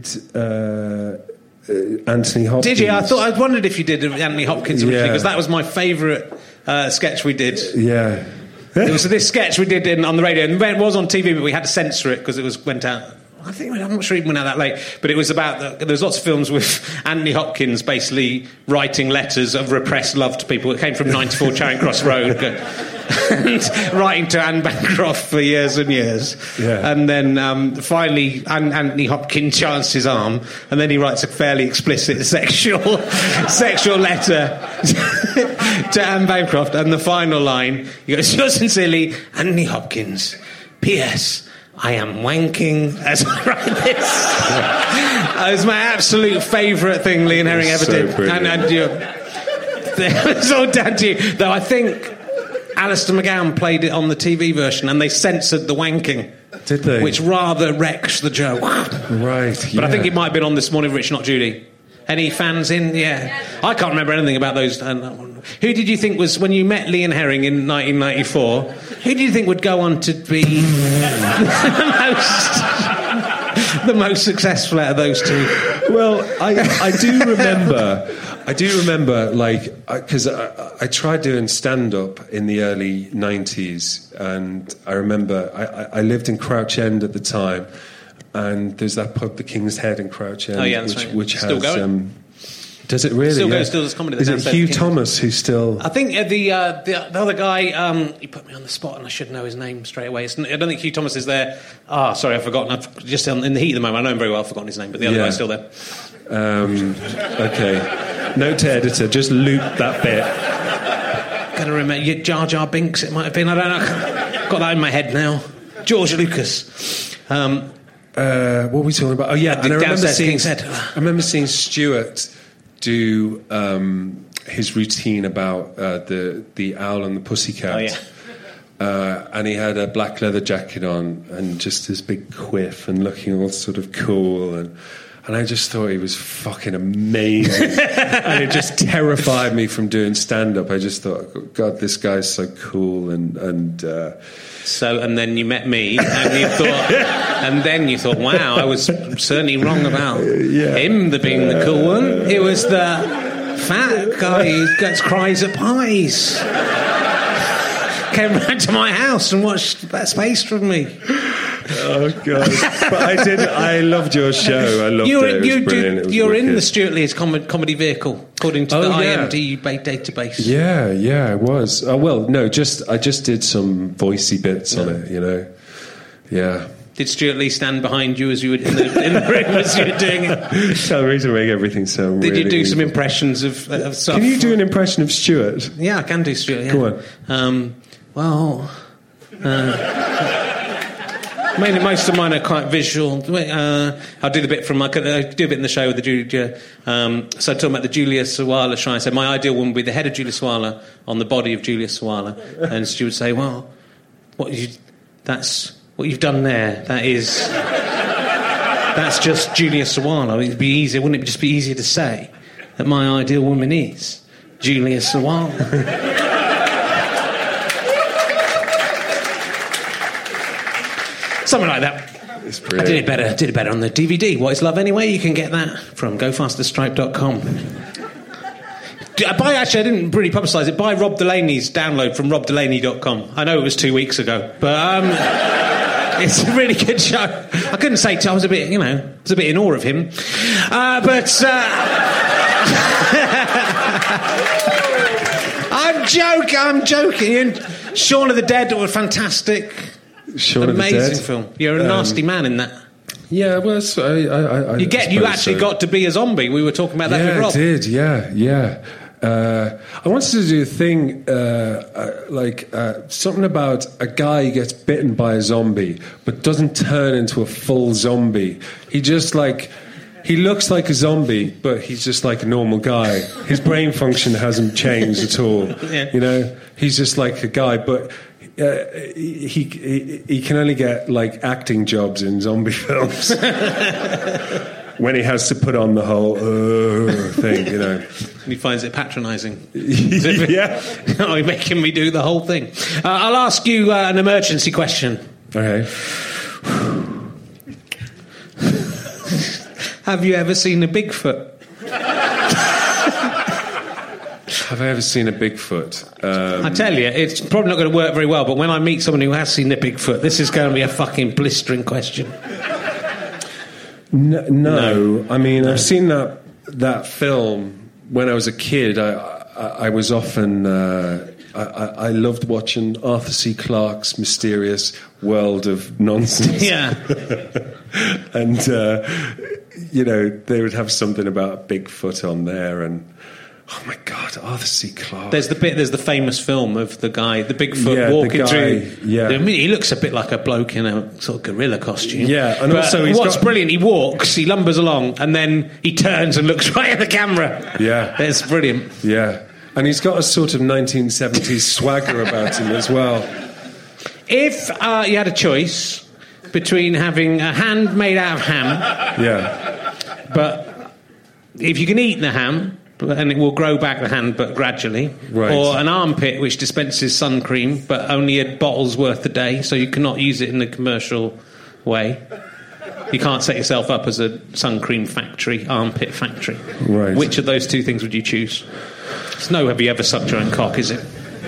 Anthony Hopkins. Did you? I wondered if you did Anthony Hopkins originally, because that was my favourite sketch we did. Yeah. It was this sketch we did on the radio, and it was on TV, but we had to censor it because it went out. I'm not sure it went out that late, but it was about there's lots of films with Anthony Hopkins basically writing letters of repressed love to people. It came from 94 Charing Cross Road, and writing to Anne Bancroft for years and years. Yeah. And then finally Anthony Hopkins chanced his arm, and then he writes a fairly explicit sexual letter to Anne Bancroft, and the final line, he goes, "Yours sincerely, Anthony Hopkins. P.S. I am wanking as I write this." It was my absolute favourite thing Lee and Herring ever did. Brilliant. And it was all down to you. Though I think Alistair McGowan played it on the TV version, and they censored the wanking. Did they? Which rather wrecks the joke. Right. But I think it might have been on This Morning with Rich, Not Judy. Any fans in? Yeah. I can't remember anything about those. Who did you think was, when you met Lee and Herring in 1994, who do you think would go on to be the most successful out of those two? Well, I do remember, like, because I tried doing stand-up in the early 90s, and I remember I lived in Crouch End at the time, and there's that pub, the King's Head in Crouch End, which still has... going? Does it really? Still does comedy. Is it Hugh Thomas who's still... I think the other guy, he put me on the spot and I should know his name straight away. I don't think Hugh Thomas is there. Sorry, I've forgotten. I've just in the heat of the moment. I know him very well. I've forgotten his name, but the other guy's still there. Okay. Note to editor, just loop that bit. Gonna remember Jar Jar Binks, it might have been. I don't know. Got that in my head now. George Lucas. what were we talking about? Oh yeah, and I remember seeing Stuart do his routine about the owl and the pussycat. Oh, yeah. And he had a black leather jacket on and just this big quiff and looking all sort of cool, and I just thought he was fucking amazing. And it just terrified me from doing stand-up. I just thought, God, this guy's so cool. And then you met me, and you thought, wow, I was certainly wrong about him being the cool one. It was the fat guy who cries at parties. Came round to my house and watched that space with me. Oh God! But I loved your show. I loved it. It was brilliant. You're in the Stuart Lee's comedy vehicle, according to the IMDb database. Yeah, it was. Well, no, I just did some voicey bits on it. You know, yeah. Did Stuart Lee stand behind you as you were in the room as you were doing it? Tell me to make everything sound. Did really you do easy. some impressions of stuff? Can you do an impression of Stuart? Yeah, I can do Stuart. Yeah. Go on. Mainly, most of mine are quite visual. I'll do the bit from. I do a bit in the show with the Julia. So talking about the Julia Sawalha shrine. I said my ideal woman would be the head of Julia Sawalha on the body of Julia Sawalha, and Stu would say, "Well, that's what you've done there. That's just Julia Sawalha. It'd be easier, wouldn't it? Just be easier to say that my ideal woman is Julia Sawalha." Something like that. It's I did it better on the DVD. What is Love Anyway? You can get that from gofasterstripe.com. I didn't really publicise it. Buy Rob Delaney's download from robdelaney.com. I know it was 2 weeks ago, but it's a really good show. I couldn't say I was a bit, in awe of him. I'm joking. Shaun of the Dead were fantastic. Amazing film. You're a nasty man in that. Yeah, well, you actually got to be a zombie. We were talking about that with Rob. Yeah, I did. Yeah. I wanted to do a thing something about a guy who gets bitten by a zombie but doesn't turn into a full zombie. He just he looks like a zombie, but he's just like a normal guy. His brain function hasn't changed at all. Yeah. You know, he's just like a guy, but he can only get acting jobs in zombie films when he has to put on the whole thing, you know. And he finds it patronising. Yeah. You're making me do the whole thing. I'll ask you an emergency question. Okay. Have you ever seen a Bigfoot? Have I ever seen a Bigfoot? I tell you, it's probably not going to work very well, but when I meet someone who has seen a Bigfoot, this is going to be a fucking blistering question. No. I mean, I've seen that film when I was a kid. I was often... I loved watching Arthur C. Clarke's Mysterious World of Nonsense. Yeah. And, they would have something about Bigfoot on there, and... Oh my God, Arthur C. Clarke. There's the famous film of the guy, the Bigfoot walking through. Yeah, I mean, he looks a bit like a bloke in a sort of gorilla costume. Yeah, and but also what's brilliant, he walks, he lumbers along, and then he turns and looks right at the camera. Yeah, it's brilliant. Yeah, and he's got a sort of 1970s swagger about him as well. If you had a choice between having a hand made out of ham, but if you can eat the ham. And it will grow back the hand, but gradually. Right. Or an armpit which dispenses sun cream, but only a bottle's worth a day, so you cannot use it in a commercial way. You can't set yourself up as a sun cream factory, armpit factory. Right. Which of those two things would you choose? It's no have you ever sucked your own cock, is it?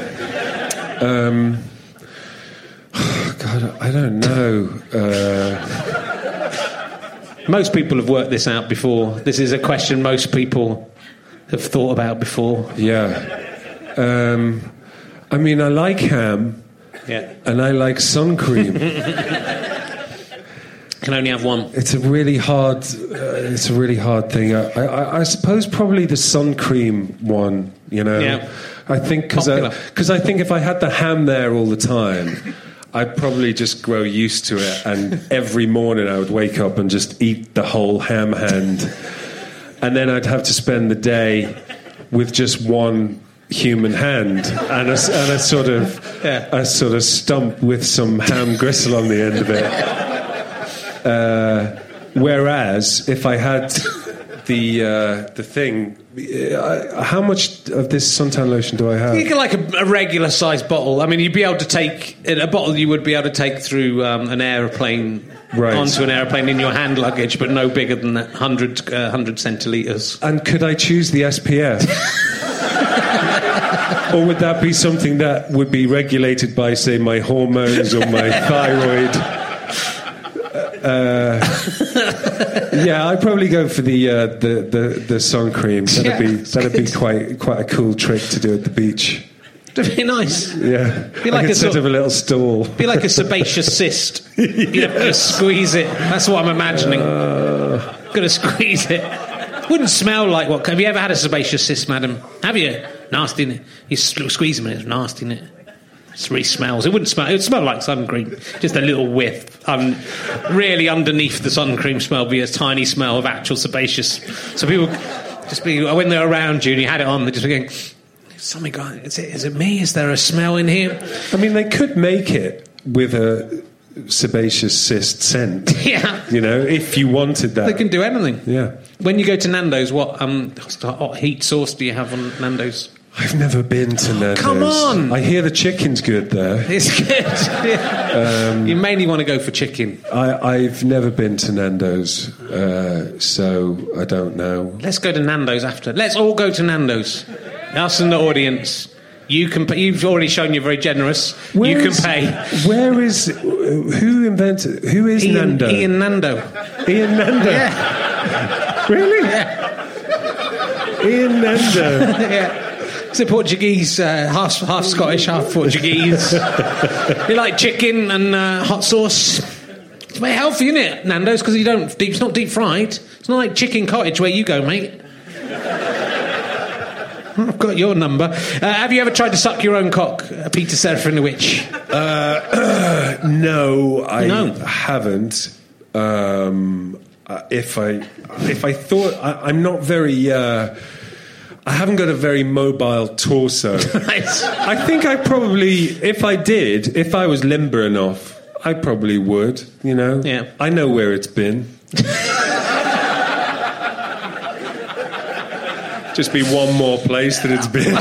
God, I don't know. Most people have worked this out before. This is a question most people... have thought about before. Yeah. I mean, I like ham. Yeah. And I like sun cream. Can only have one. It's a really hard thing. I suppose probably the sun cream one, you know. Yeah. I think because I think if I had the ham there all the time, I'd probably just grow used to it, and every morning I would wake up and just eat the whole ham hand, and then I'd have to spend the day with just one human hand and a sort of stump with some ham gristle on the end of it. Whereas if I had the thing, how much of this suntan lotion do I have? You get like a regular sized bottle. I mean, you'd be able to take a bottle. You would be able to take through an aeroplane. Right. Onto an aeroplane in your hand luggage, but no bigger than that, 100 centilitres. And could I choose the SPF? Or would that be something that would be regulated by, say, my hormones or my thyroid? Yeah, I'd probably go for the sun cream. That'd be quite a cool trick to do at the beach. It'd be nice. Yeah, be like I could set up a little stall. Be like a sebaceous cyst. You'd have to squeeze it. That's what I'm imagining. Got to squeeze it. Wouldn't smell like what? Have you ever had a sebaceous cyst, madam? Have you? Nasty, innit? You squeeze them and it's nasty, innit? It really smells. It wouldn't smell. It would smell like sun cream. Just a little whiff. Really underneath the sun cream smell would be a tiny smell of actual sebaceous. So people just be, when they're around you and you had it on, they're just going, something going, is it me? Is there a smell in here? I mean, they could make it with a sebaceous cyst scent. Yeah. You know, if you wanted that. They can do anything. Yeah. When you go to Nando's, what hot heat sauce do you have on Nando's? I've never been to Nando's. Come on! I hear the chicken's good there. It's good. Yeah. You mainly want to go for chicken. I've never been to Nando's, so I don't know. Let's go to Nando's after. Let's all go to Nando's. Us and the audience. You can pay. You've already shown you're very generous. Who is Nando? Ian Nando? Ian Nando. Yeah. Really? Yeah. Ian Nando. Yeah. It's a Portuguese, half Scottish, half Portuguese. You like chicken and hot sauce. It's very healthy, isn't it, Nando's? Because it's not deep fried. It's not like chicken cottage where you go, mate. I've got your number. Have you ever tried to suck your own cock, Peter Seraphim the Witch? No, I haven't. If I thought I'm not very. I haven't got a very mobile torso. Right. I think I probably, if I was limber enough, I probably would. You know. Yeah. I know where it's been. Just be one more place that it's been.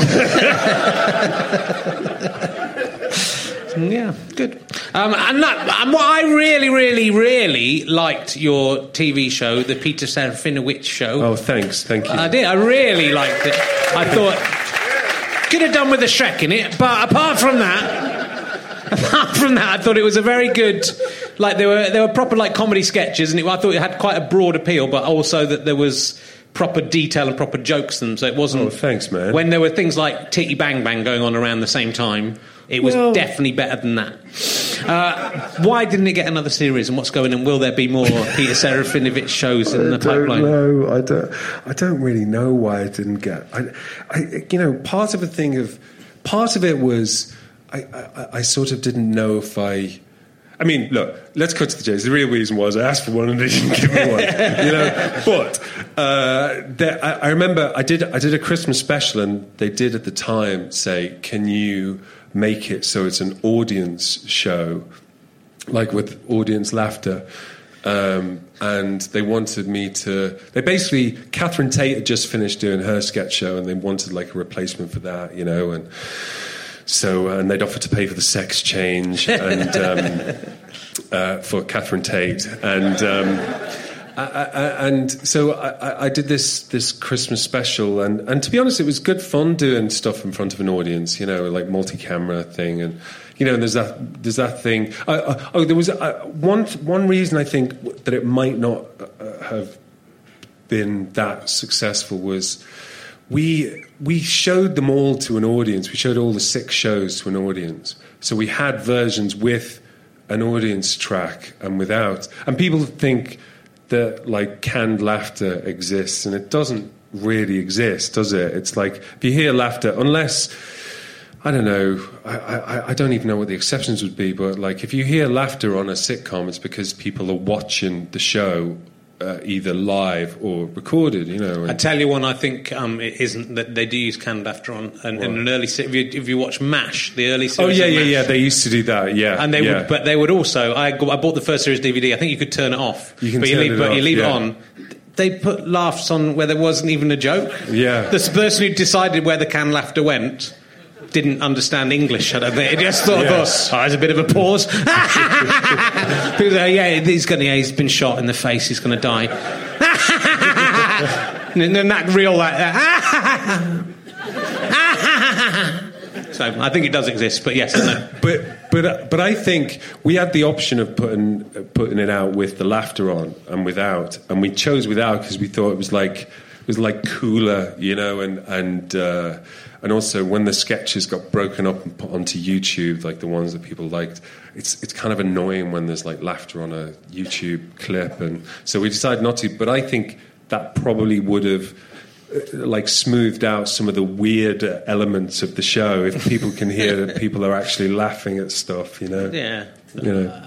Yeah, good. And what I really, really, really liked your TV show, the Peter Seraphim the Witch show. Oh, thanks, thank you. I did. I really liked it. I thought could have done with the Shrek in it, but apart from that, I thought it was a very good. Like there were proper like comedy sketches, and I thought it had quite a broad appeal, but also that there was proper detail and proper jokes in them, so it wasn't... Oh, thanks, man. When there were things like Titty Bang Bang going on around the same time, it was definitely better than that. Why didn't it get another series, and what's going on? Will there be more Peter Seraphinovich shows in the pipeline? No, I don't really know why it didn't get... part of it was I sort of didn't know if I... I mean, look, let's cut to the chase. The real reason was I asked for one and they didn't give me one, you know. But I remember I did a Christmas special, and they did at the time say, "Can you make it so it's an audience show, like with audience laughter?" And they wanted me to. They basically, Catherine Tate had just finished doing her sketch show, and they wanted like a replacement for that, you know, and. So, and they'd offered to pay for the sex change and for Catherine Tate, and so I did this Christmas special, and to be honest, it was good fun doing stuff in front of an audience, you know, like multi-camera thing, and you know, there's that thing. There was one reason I think that it might not have been that successful was. We showed them all to an audience. We showed all the 6 shows to an audience. So we had versions with an audience track and without. And people think that, like, canned laughter exists, and it doesn't really exist, does it? It's like, if you hear laughter, unless I don't know. I don't even know what the exceptions would be, but like if you hear laughter on a sitcom, it's because people are watching the show either live or recorded, you know. I tell you one, I think it isn't, that they do use canned laughter on in an early. If you watch MASH, the early series. Oh yeah, they used to do that. Yeah, and they would also. I bought the first series DVD. I think you could turn it off. You can but turn it off. You leave it on. They put laughs on where there wasn't even a joke. Yeah, the person who decided where the canned laughter went didn't understand English. I don't think. He just thought, there's a bit of a pause. People say, he's been shot in the face, he's going to die. And then that real So I think it does exist, but yes, no. But I think we had the option of putting it out with the laughter on and without, and we chose without because we thought it was like cooler, you know, and also when the sketches got broken up and put onto YouTube, like the ones that people liked, it's kind of annoying when there's like laughter on a YouTube clip, and so we decided not to. But I think that probably would have like smoothed out some of the weird elements of the show if people can hear that people are actually laughing at stuff, you know. Yeah. You know.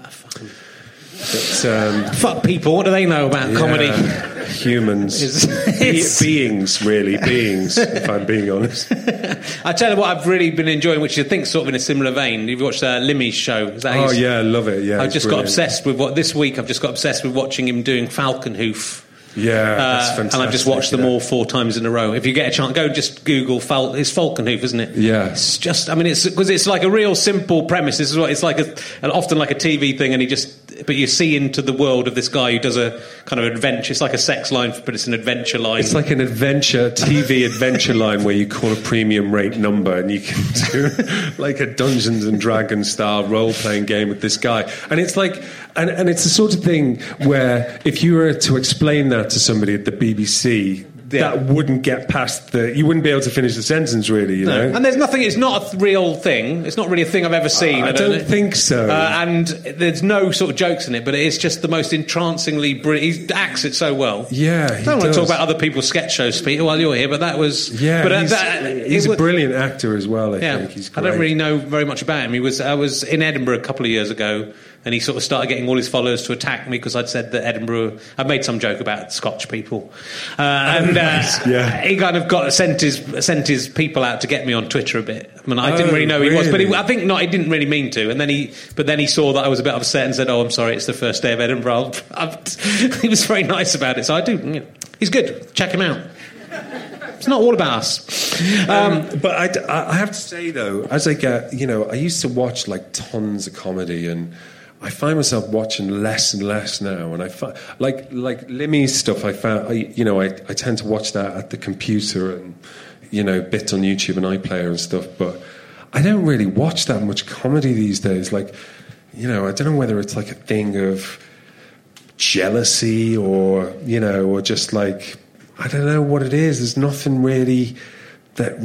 Fuck people. What do they know about comedy? Humans, beings, if I'm being honest. I tell you what, I've really been enjoying, which I think sort of in a similar vein. You've watched Limmy's show. I love it. Yeah, I've just got obsessed with this week. I've just got obsessed with watching him doing Falconhoof. Yeah, that's fantastic. And I've just watched them all 4 times in a row. If you get a chance, go just Google it's Falconhoof, isn't it? Yeah. It's just, I mean, it's because it's like a real simple premise. This is what it's like, often like a TV thing, but you see into the world of this guy who does a kind of adventure. It's like a sex line, but it's an adventure line. It's like an TV adventure line where you call a premium rate number and you can do like a Dungeons and Dragons style role playing game with this guy. And it's like, and it's the sort of thing where if you were to explain that to somebody at the BBC, that wouldn't get past you wouldn't be able to finish the sentence, really, you know. And there's nothing. It's not a real thing. It's not really a thing I've ever seen. I don't think so. And there's no sort of jokes in it, but it's just the most entrancingly brilliant. He acts it so well. Yeah, I don't want to talk about other people's sketch shows, Peter, while you're here, but that was. Yeah, but he's a brilliant actor as well. I think he's great. I don't really know very much about him. I was in Edinburgh a couple of years ago. And he sort of started getting all his followers to attack me because I'd said that Edinburgh... I'd made some joke about Scotch people. He kind of sent his people out to get me on Twitter a bit. I mean, I didn't really know who he was, but I think not. He didn't really mean to. And then he saw that I was a bit upset and said, "Oh, I'm sorry, it's the first day of Edinburgh." He was very nice about it. So I do... You know, he's good. Check him out. It's not all about us. But I have to say, though, as I get... You know, I used to watch, like, tons of comedy, and I find myself watching less and less now. And I find... Like Limmy's stuff, I tend to watch that at the computer and, you know, bits on YouTube and iPlayer and stuff, but I don't really watch that much comedy these days. Like, you know, I don't know whether it's, like, a thing of jealousy or, you know, or just, like... I don't know what it is. There's nothing really that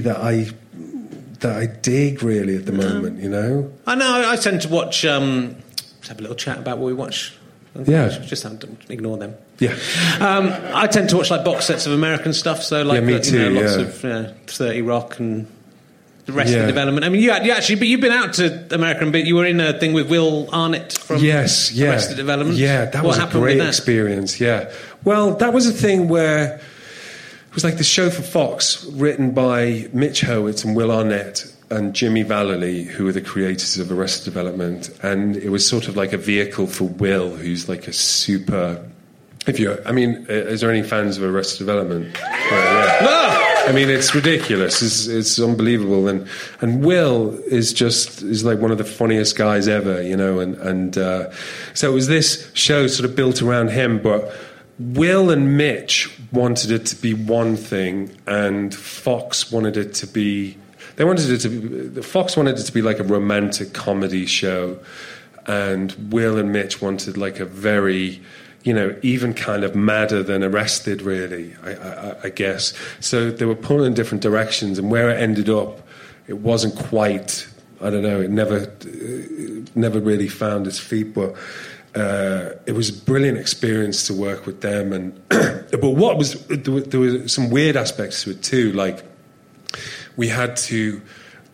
I dig really at the moment, you know. I know. I tend to watch. Let's have a little chat about what we watch. Yeah, just ignore them. Yeah. I tend to watch like box sets of American stuff. So like, me too. Lots of 30 Rock and the rest of the development. I mean, you actually, but you've been out to American, but you were in a thing with Will Arnett from Arrested Development. Yeah, that was a great experience. Yeah. Well, that was a thing where it was like the show for Fox, written by Mitch Hurwitz and Will Arnett and Jimmy Vallely, who were the creators of Arrested Development, and it was sort of like a vehicle for Will, who's like a super. Is there any fans of Arrested Development? No. I mean, it's ridiculous. It's unbelievable, and Will is like one of the funniest guys ever, you know. And so it was this show sort of built around him, but Will and Mitch wanted it to be one thing, and Fox wanted it to be. Fox wanted it to be like a romantic comedy show, and Will and Mitch wanted like a very, you know, even kind of madder than Arrested, really, I guess. So they were pulling in different directions, and where it ended up, it wasn't quite, I don't know, it never really found its feet, but it was a brilliant experience to work with them. But there were some weird aspects to it too, like we had to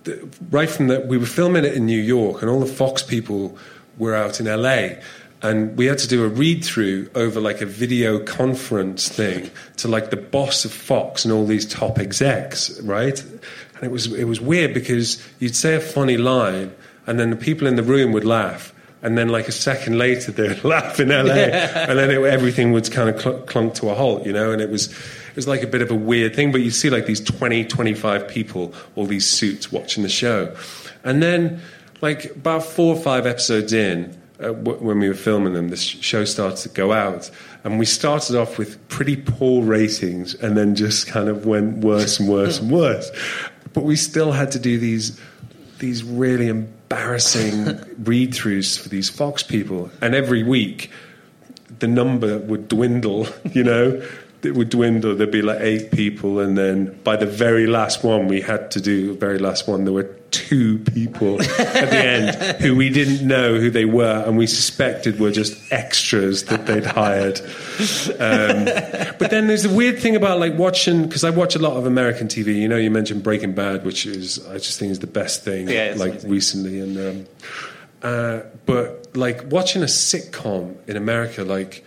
we were filming it in New York, and all the Fox people were out in LA. And we had to do a read-through over like a video conference thing to like the boss of Fox and all these top execs, right? And it was weird because you'd say a funny line and then the people in the room would laugh. And then like a second later they'd laugh in LA. And then everything would kind of clunk to a halt, you know? And it was like a bit of a weird thing. But you see like these 20, 25 people, all these suits watching the show. And then like about 4 or 5 episodes in, when we were filming them, the show started to go out, and we started off with pretty poor ratings and then just kind of went worse and worse and worse. But we still had to do these really embarrassing read-throughs for these Fox people, and every week the number would dwindle, you know. It would dwindle. There'd be like 8 people, and then by the very last one we had to do, the very last one, there were 2 people at the end who we didn't know who they were, and we suspected were just extras that they'd hired. But then there's the weird thing about like watching, because I watch a lot of American TV. You know, you mentioned Breaking Bad, which is, I just think is the best thing like amazing. Recently, and but like watching a sitcom in America, like.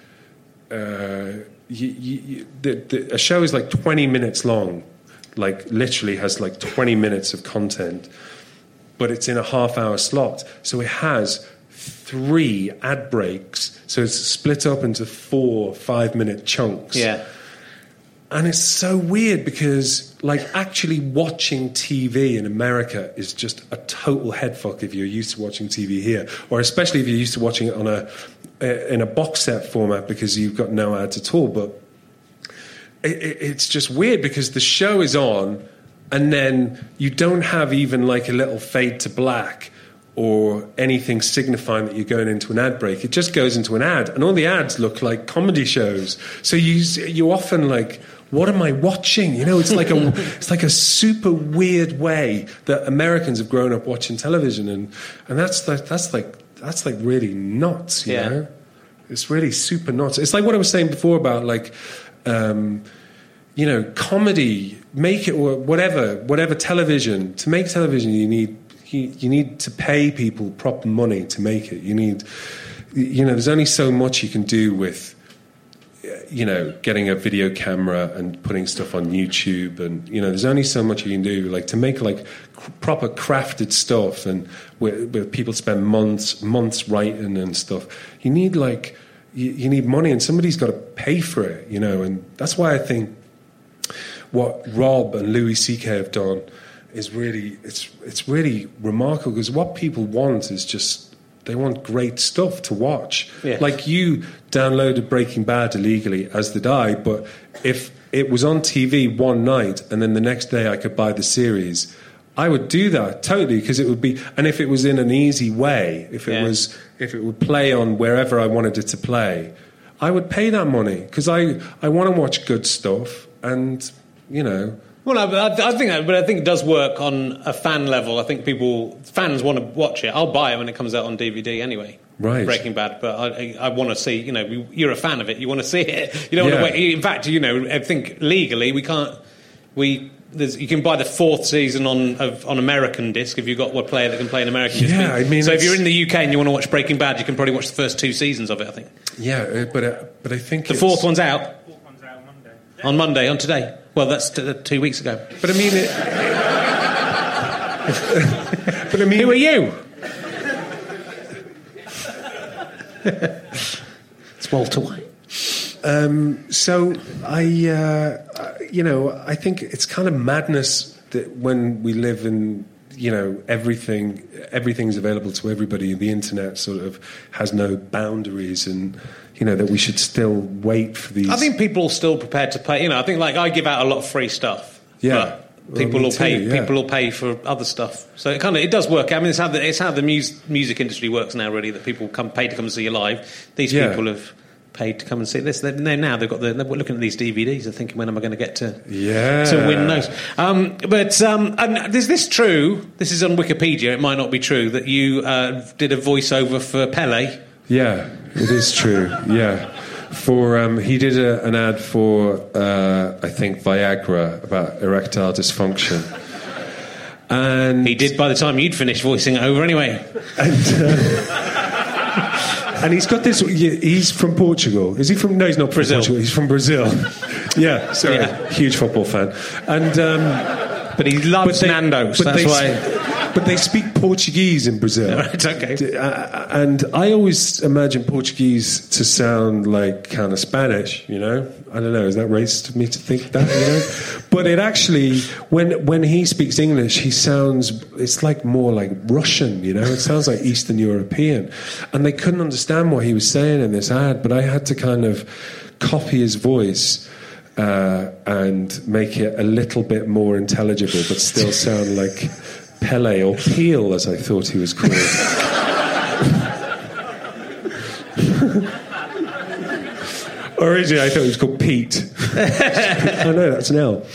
A show is like 20 minutes long, like literally has like 20 minutes of content, but it's in a half-hour slot, so it has 3 ad breaks, so it's split up into 4 5-minute chunks. Yeah. And it's so weird because like actually watching TV in America is just a total headfuck if you're used to watching TV here, or especially if you're used to watching it on in a box set format because you've got no ads at all. But it's just weird because the show is on and then you don't have even like a little fade to black or anything signifying that you're going into an ad break. It just goes into an ad, and all the ads look like comedy shows. So you often like, what am I watching? You know, it's like a super weird way that Americans have grown up watching television, and that's like really nuts. You know, it's really super nuts. It's like what I was saying before about like, you know, comedy. Make it or whatever television. To make television, you need to pay people proper money to make it. You need, you know, there's only so much you can do with, you know, getting a video camera and putting stuff on YouTube, and you know, there's only so much you can do. Like to make like proper crafted stuff, and where people spend months writing and stuff. You need like you need money, and somebody's got to pay for it. You know, and that's why I think what Rob and Louis C.K. have done is really it's really remarkable, because what people want is just, they want great stuff to watch. Yeah. Like you downloaded Breaking Bad illegally, as did I, but if it was on TV one night and then the next day I could buy the series, I would do that totally, because it would be, and if it was in an easy way, if it would play on wherever I wanted it to play, I would pay that money, because I want to watch good stuff, and you know. Well, I think it does work on a fan level. I think fans want to watch it. I'll buy it when it comes out on DVD anyway. Right. Breaking Bad, but I want to see. You know, you're a fan of it. You want to see it. You don't want to wait. In fact, you know, I think legally we can't. You can buy the 4th season on American disc if you've got one player that can play an American disc. Yeah, I mean, so if you're in the UK and you want to watch Breaking Bad, you can probably watch the first 2 seasons of it. I think. Yeah, but I think the 4th one's out. The 4th one's out on Monday. On today. Well, that's 2 weeks ago. But I mean, who are you? It's Walter White. So I think it's kind of madness that when we live in, you know, everything's available to everybody. The internet sort of has no boundaries, and you know that we should still wait for these. I think people are still prepared to pay. You know, I think like I give out a lot of free stuff. Yeah. But people will pay. Yeah. People will pay for other stuff. So it does work. I mean, it's how the music industry works now. Really, that people pay to come and see you live. These people have paid to come and see this. They're looking at these DVDs. They're thinking, when am I going to get to win those? And is this true? This is on Wikipedia. It might not be true that you did a voiceover for Pele. Yeah, it is true. Yeah. For he did an ad for I think Viagra about erectile dysfunction, And he did by the time you'd finished voicing it over anyway. And he's got this. He's from Portugal. Is he from? No, he's not from Brazil. Portugal. He's from Brazil. Yeah, sorry, huge football fan. And but he loves Nando's. That's why. But they speak Portuguese in Brazil. Right, okay. And I always imagine Portuguese to sound like kind of Spanish, you know? I don't know, is that racist of me to think that, you know? But it actually, when he speaks English, he sounds, it's like more like Russian, you know? It sounds like Eastern European. And they couldn't understand what he was saying in this ad, but I had to kind of copy his voice and make it a little bit more intelligible, but still sound like Pele, or Peel, as I thought he was called. Originally, I thought he was called Pete. Oh no, that's an L.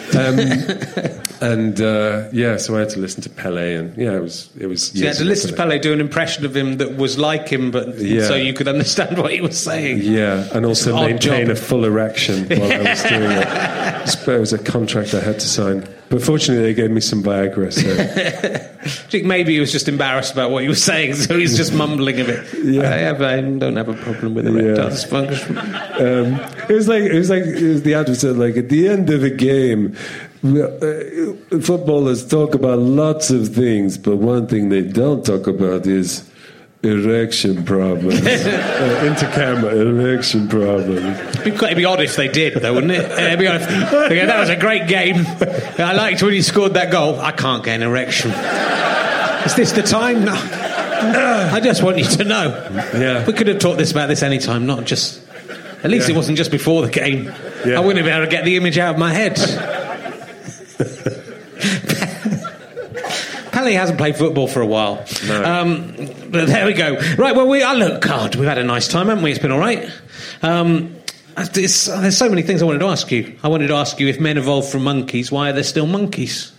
So I had to listen to Pele, and it was. So you had to listen to Pele do an impression of him that was like him, but so you could understand what he was saying. Yeah, and also maintain a full erection while I was doing it. It was a contract I had to sign. But fortunately, they gave me some Viagra. So. I think maybe he was just embarrassed about what he was saying, so he's just mumbling a bit. I don't have a problem with erectile dysfunction. The ad was like, at the end of a game, footballers talk about lots of things, but one thing they don't talk about is erection problems. Intercamera erection problems. It'd be odd if they did, though, wouldn't it? It'd be odd if, that was a great game. I liked when you scored that goal. I can't get an erection. Is this the time? No. I just want you to know. Yeah. We could have talked about this any time, not just... At least it wasn't just before the game. Yeah. I wouldn't have been able to get the image out of my head. Pele hasn't played football for a while. No. But there we go. Right, well, we've had a nice time, haven't we? It's been all right. There's so many things I wanted to ask you. I wanted to ask you, if men evolved from monkeys, why are there still monkeys?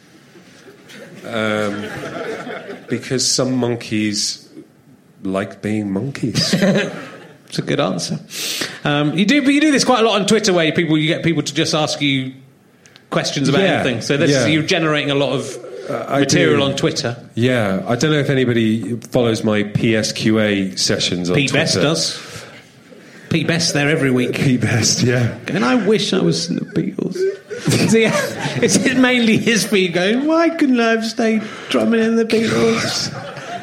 Because some monkeys like being monkeys. It's a good answer. You do this quite a lot on Twitter, where you get people to just ask you questions about anything. So you're generating a lot of material on Twitter. Yeah, I don't know if anybody follows my PSQA sessions on Pete Twitter. Best does. Pete Best there every week. Pete Best, yeah. And I wish I was in the Beatles. It's mainly his feed going, why couldn't I have stayed drumming in the Beatles?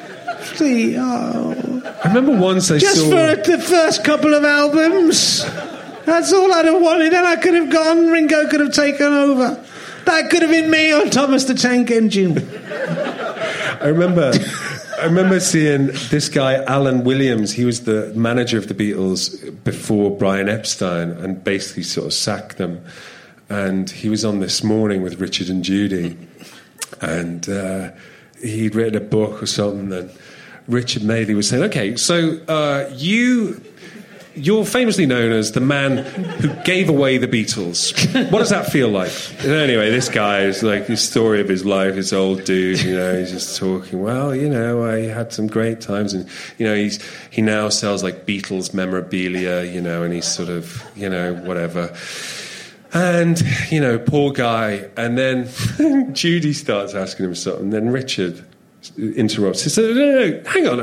I remember once I saw... Just for the first couple of albums. That's all I'd have wanted. Then I could have gone, Ringo could have taken over. That could have been me on Thomas the Tank Engine. I remember seeing this guy, Alan Williams. He was the manager of the Beatles before Brian Epstein, and basically sort of sacked them. And he was on This Morning with Richard and Judy, and he'd written a book or something. And Richard Madeley was saying, "Okay, so you're famously known as the man who gave away the Beatles. What does that feel like?" And anyway, this guy is like his story of his life, this old dude, he's just talking, well, I had some great times, and, he now sells like Beatles memorabilia, and he's sort of, whatever. And, poor guy. And then Judy starts asking him something, and then Richard interrupts. He says, no, hang on.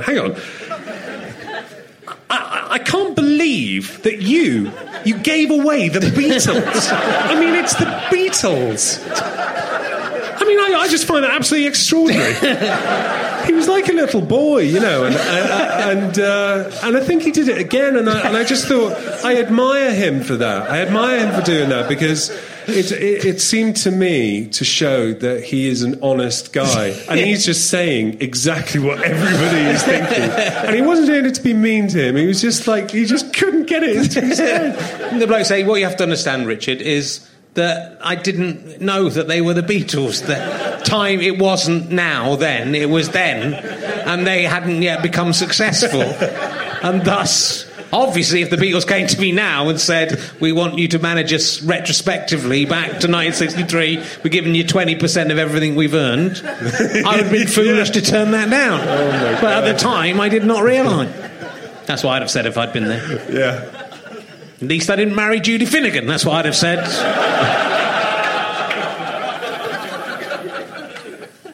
I can't believe that you gave away the Beatles. I mean, it's the Beatles. I mean, I just find that absolutely extraordinary. He was like a little boy, and I think he did it again, and I just thought, I admire him for that. I admire him for doing that, because it seemed to me to show that he is an honest guy, and he's just saying exactly what everybody is thinking. And he wasn't doing it to be mean to him. He was just like, he just couldn't get it into his head. And the bloke saying, what you have to understand, Richard, is that I didn't know that they were the Beatles. That time, it wasn't now, then, it was then, and they hadn't yet become successful. And thus, obviously, if the Beatles came to me now and said, we want you to manage us retrospectively back to 1963, we're giving you 20% of everything we've earned, I would have been foolish to turn that down. But at the time, I did not realise. That's what I'd have said if I'd been there. Yeah. At least I didn't marry Judy Finnegan, that's what I'd have said.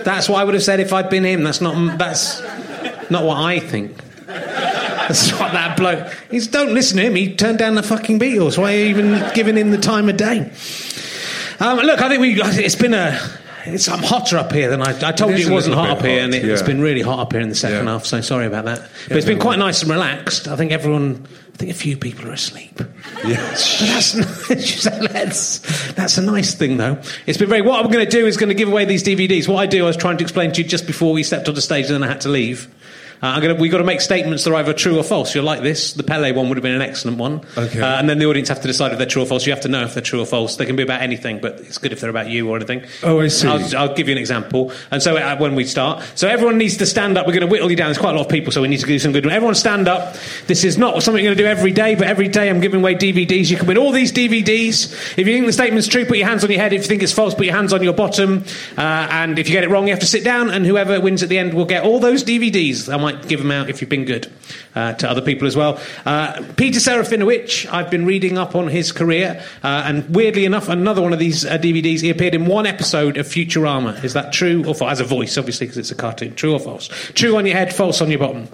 That's what I would have said if I'd been him. That's not what I think. That's what that bloke... Don't listen to him. He turned down the fucking Beatles. Why are you even giving him the time of day? Look, I think it's hotter up here than I told you it wasn't hot up here, and it's been really hot up here in the second half, so sorry about that. But it's been quite nice and relaxed. I think a few people are asleep. Yes. But that's a nice thing, though. It's been what I'm going to do is going to give away these DVDs. What I was trying to explain to you just before we stepped on the stage, and then I had to leave. We've got to make statements that are either true or false. You're like this. The Pele one would have been an excellent one. Okay. And then the audience have to decide if they're true or false. You have to know if they're true or false. They can be about anything, but it's good if they're about you or anything. Oh, I see. I'll give you an example. And so when we start, so everyone needs to stand up. We're going to whittle you down. There's quite a lot of people, so we need to do some good. Everyone stand up. This is not something you're going to do every day, but every day I'm giving away DVDs. You can win all these DVDs. If you think the statement's true, put your hands on your head. If you think it's false, put your hands on your bottom. And if you get it wrong, you have to sit down, and whoever wins at the end will get all those DVDs. I might give them out if you've been good to other people as well. Peter Serafinowicz, I've been reading up on his career, and weirdly enough, another one of these DVDs, he appeared in one episode of Futurama. Is that true or false? As a voice, obviously, because it's a cartoon. True or false? True on your head, false on your bottom.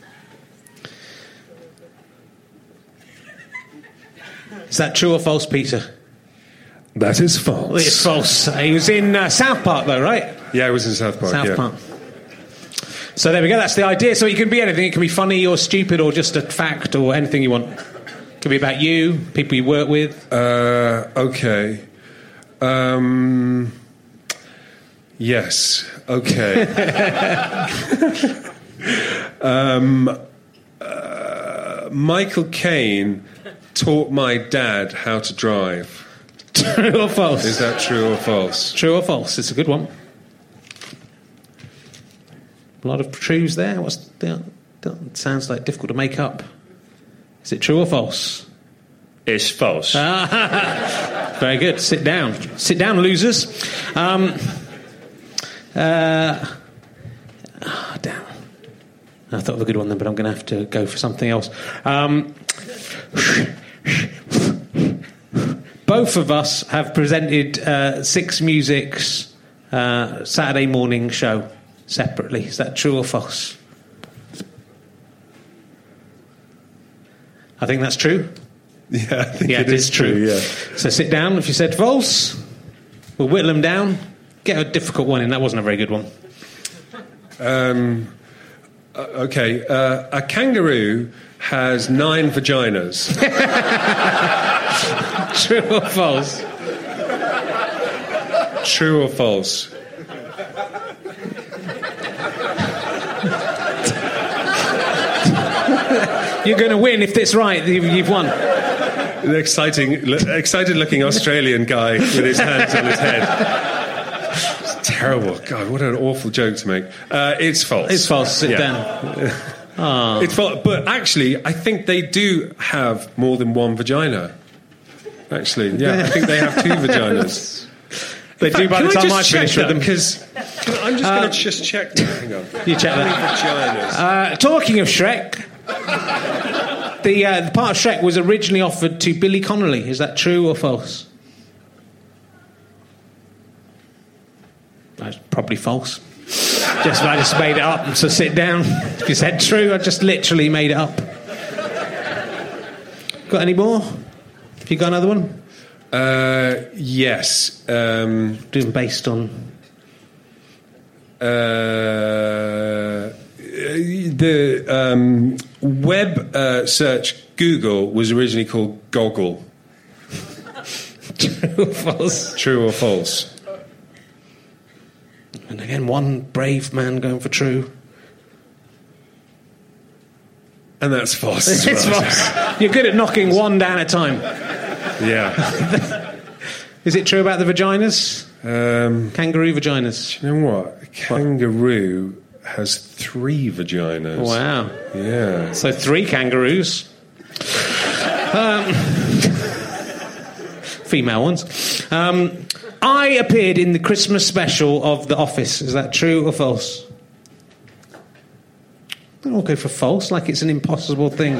Is that true or false, Peter? That is false. It's false. He was in South Park, though, right? Yeah, I was in South Park. South Park. So there we go, that's the idea. So it can be anything. It can be funny or stupid or just a fact or anything you want. It can be about you, people you work with. Okay. Yes. Okay. Michael Caine taught my dad how to drive. True or false? Is that true or false? True or false? It's a good one. A lot of truths there. Sounds like difficult to make up. Is it true or false? It's false. Very good. Sit down. Sit down, losers. Damn. I thought of a good one then, but I'm going to have to go for something else. Both of us have presented Six Music's Saturday morning show separately. Is that true or false? I think that's true. Yeah, I think it is true. Yeah. So sit down. If you said false, we'll whittle them down. Get a difficult one in. That wasn't a very good one. Okay. A kangaroo has 9 vaginas. True or false? True or false? You're going to win if it's right. You've won. An excited-looking Australian guy with his hands on his head. It's terrible. God, what an awful joke to make. It's false. It's false. Sit down. It's false. But actually, I think they do have more than one vagina. Actually, yeah, I think they have 2 vaginas. They do by the time I finish with them. Because I'm just going to just check now. Hang on. You check that. Talking of Shrek, the part of Shrek was originally offered to Billy Connolly. Is that true or false? That's probably false. I just made it up. So sit down. If you said true, I just literally made it up. Got any more? Have you got another one? Yes. Doing based on... the web search Google was originally called Goggle. True or false? True or false? And again, one brave man going for true. And that's false. It's false. You're good at knocking one down at a time. Yeah. Is it true about the vaginas? Kangaroo vaginas. Do you know what? A kangaroo has 3 vaginas. Wow. Yeah. So 3 kangaroos. Female ones. I appeared in the Christmas special of The Office. Is that true or false? Don't all go for false, like it's an impossible thing.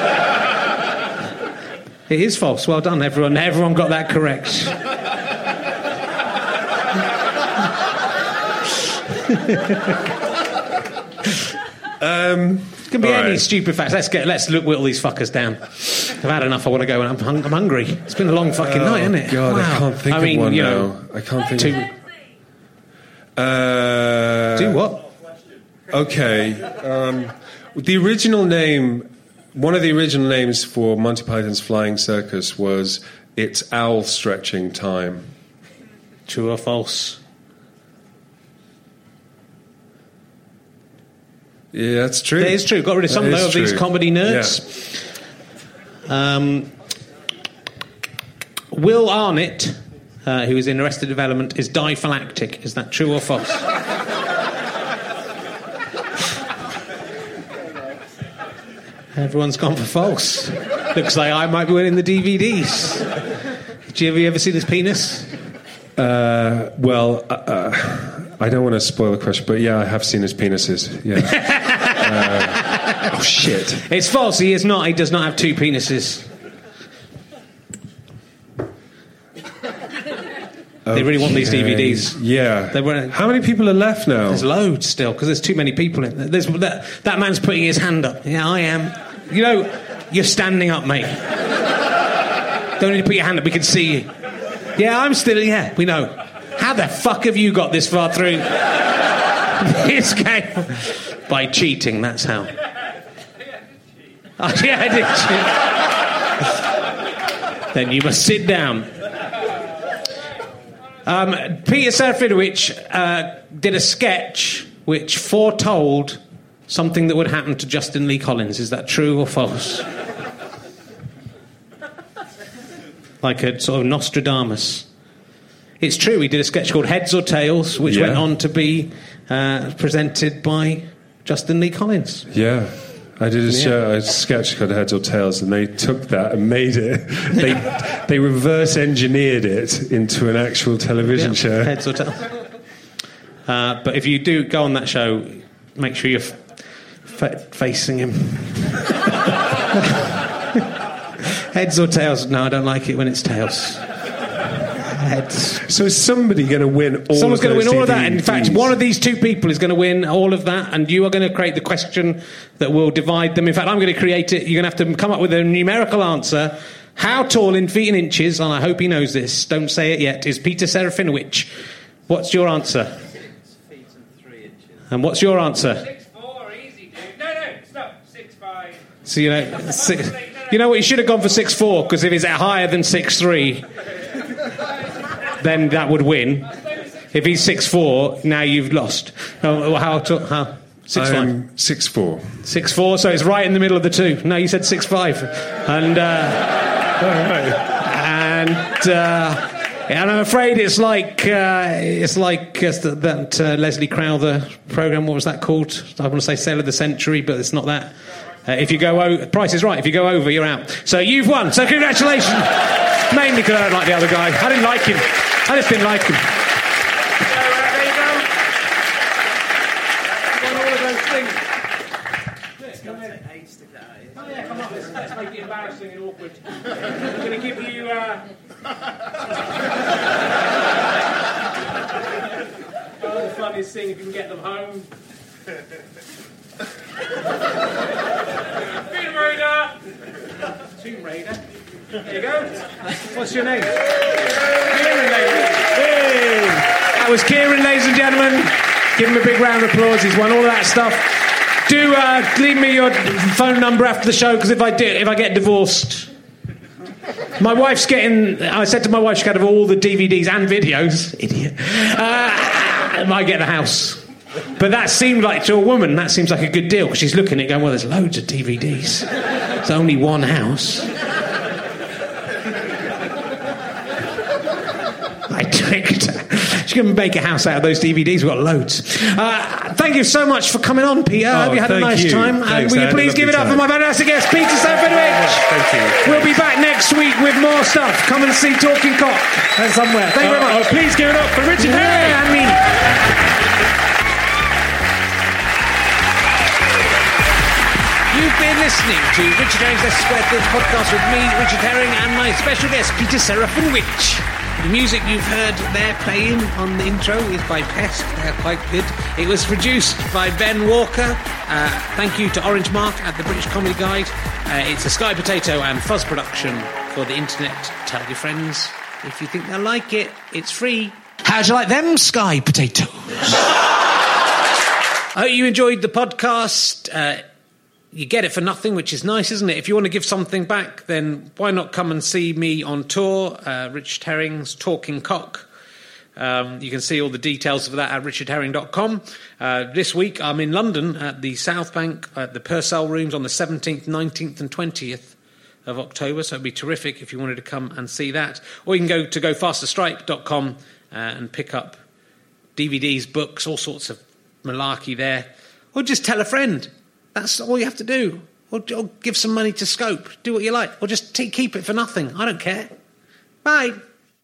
It is false. Well done, everyone. Everyone got that correct. Can be all any right. stupid facts. Let's whittle these fuckers down. I've had enough. I want to go. I'm hungry. It's been a long fucking night, hasn't it? God, I can't think of one now. I can't think Do what? Okay. The original name, one of the original names for Monty Python's Flying Circus was It's Owl Stretching Time. True or false? Yeah, that's true. It is true. Got rid of some, That though, is of these true. comedy nerds. Will Arnett, who is in Arrested Development, is diphylactic. Is that true or false? Everyone's gone for false. Looks like I might be winning the DVDs. Have you ever seen his penis? Well, I don't want to spoil the question, but yeah, I have seen his penises. Yeah. Oh shit! It's false. He is not. He does not have two penises. They really want these DVDs. Yeah. They were- How many people are left now? There's loads still because there's too many people in there. That man's putting his hand up. Yeah, I am. You know, you're standing up, mate. Don't need to put your hand up. We can see you. Yeah, I'm still. Yeah, we know. How the fuck have you got this far through this game? By cheating. That's how. Oh, yeah, I did cheat. Then you must sit down. Peter Serafinowicz did a sketch which foretold something that would happen to Justin Lee Collins. Is that true or false? Like a sort of Nostradamus. It's true, he did a sketch called Heads or Tails, which went on to be presented by Justin Lee Collins. Yeah. I did a sketch called Heads or Tails, and they took that and made it. They reverse engineered it into an actual television show. Heads or Tails. But if you do go on that show, make sure you're facing him. Heads or Tails? No, I don't like it when it's tails. Heads. So is somebody going to win all Someone's of those going to win all of that. DVDs? In fact, one of these two people is going to win all of that, and you are going to create the question that will divide them. In fact, I'm going to create it. You're going to have to come up with a numerical answer. How tall in feet and inches, and I hope he knows this, don't say it yet, is Peter Serafinowicz? What's your answer? 6 feet and 3 inches. And what's your answer? 6'4", easy, dude. No, stop. 6'5". So, you know what, you should have gone for 6'4", because if it's higher than 6'3", then that would win. If he's 6'4", now you've lost. Oh, how 6'5"? 6'4". 6'4", so it's right in the middle of the two. No, you said 6'5". And I'm afraid it's like that Leslie Crowther program. What was that called? I want to say Sale of the Century, but it's not that. If you go over, Price is Right. If you go over, you're out. So you've won. So congratulations. Mainly because I don't like the other guy. I didn't like him. I just didn't like him. There you go. One of those things. It's going to take ages to get out of here. Oh yeah, come on. Let's make it embarrassing and awkward. I'm going to give you. The funniest thing if you can get them home. Tomb Raider. There you go. What's your name? Kieran, hey. That was Kieran, ladies and gentlemen. Give him a big round of applause. He's won all that stuff. Do leave me your phone number after the show, because if I get divorced, my wife's getting. I said to my wife she could have all the DVDs and videos. Idiot. I might get the house. But that seemed like, to a woman, that seems like a good deal, because she's looking at it going, well, there's loads of DVDs. There's only one house. I tricked her. She's going to make a house out of those DVDs. We've got loads. Thank you so much for coming on, Peter. I hope you had a nice time. Thanks, Will you I had a please give it up lovely for my fantastic guest, Peter Serafinowicz? Thank you. We'll be back next week with more stuff. Come and see Talking Cock somewhere. Thank you very much. Please give it up for Richard Herring. Yeah, and me. You've been listening to Richard Herring's Leicester Square Theatre podcast with me, Richard Herring, and my special guest, Peter Serafinowicz. The music you've heard there playing on the intro is by Pest. They're quite good. It was produced by Ben Walker. Thank you to Orange Mark at the British Comedy Guide. It's a Sky Potato and Fuzz production for the internet. Tell your friends if you think they'll like it. It's free. How'd you like them Sky Potatoes? I hope you enjoyed the podcast. You get it for nothing, which is nice, isn't it? If you want to give something back, then why not come and see me on tour? Richard Herring's Talking Cock. You can see all the details of that at richardherring.com. This week I'm in London at the South Bank at the Purcell Rooms on the 17th, 19th and 20th of October, so it'd be terrific if you wanted to come and see that. Or you can go to gofasterstripe.com and pick up DVDs, books, all sorts of malarkey there. Or just tell a friend. That's all you have to do. Or give some money to Scope. Do what you like. Or just keep it for nothing. I don't care. Bye.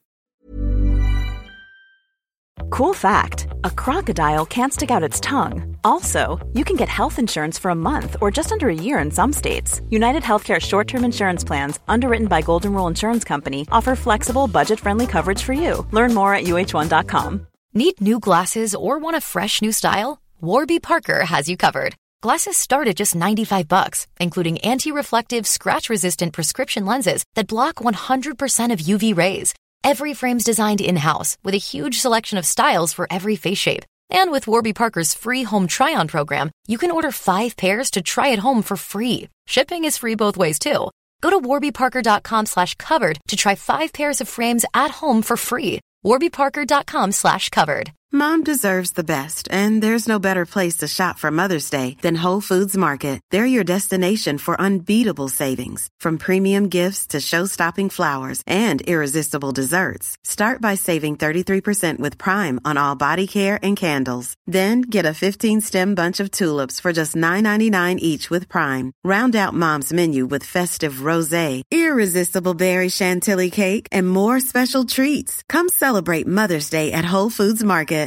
Cool fact, a crocodile can't stick out its tongue. Also, you can get health insurance for a month or just under a year in some states. United Healthcare short-term insurance plans, underwritten by Golden Rule Insurance Company, offer flexible, budget-friendly coverage for you. Learn more at uh1.com. Need new glasses or want a fresh new style? Warby Parker has you covered. Glasses start at just $95, including anti-reflective, scratch-resistant prescription lenses that block 100% of UV rays. Every frame's designed in-house with a huge selection of styles for every face shape. And with Warby Parker's free home try-on program, you can order 5 pairs to try at home for free. Shipping is free both ways, too. Go to warbyparker.com/covered to try 5 pairs of frames at home for free. warbyparker.com/covered. Mom deserves the best, and there's no better place to shop for Mother's Day than Whole Foods Market. They're your destination for unbeatable savings, from premium gifts to show-stopping flowers and irresistible desserts. Start by saving 33% with Prime on all body care and candles. Then get a 15-stem bunch of tulips for just $9.99 each with Prime. Round out Mom's menu with festive rosé, irresistible berry chantilly cake, and more special treats. Come celebrate Mother's Day at Whole Foods Market.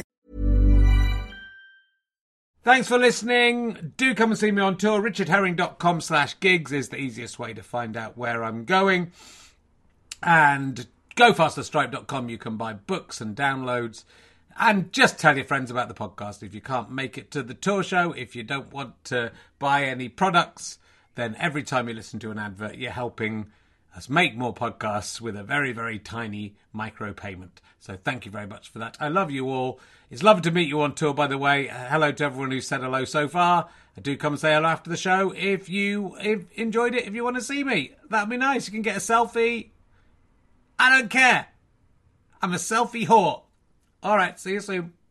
Thanks for listening. Do come and see me on tour. richardherring.com/gigs is the easiest way to find out where I'm going. And gofasterstripe.com, you can buy books and downloads. And just tell your friends about the podcast. If you can't make it to the tour show, if you don't want to buy any products, then every time you listen to an advert, you're helping us make more podcasts with a very, very tiny micro payment. So thank you very much for that. I love you all. It's lovely to meet you on tour, by the way. Hello to everyone who's said hello so far. Do come and say hello after the show if you enjoyed it, if you want to see me. That'd be nice. You can get a selfie. I don't care. I'm a selfie whore. All right, see you soon.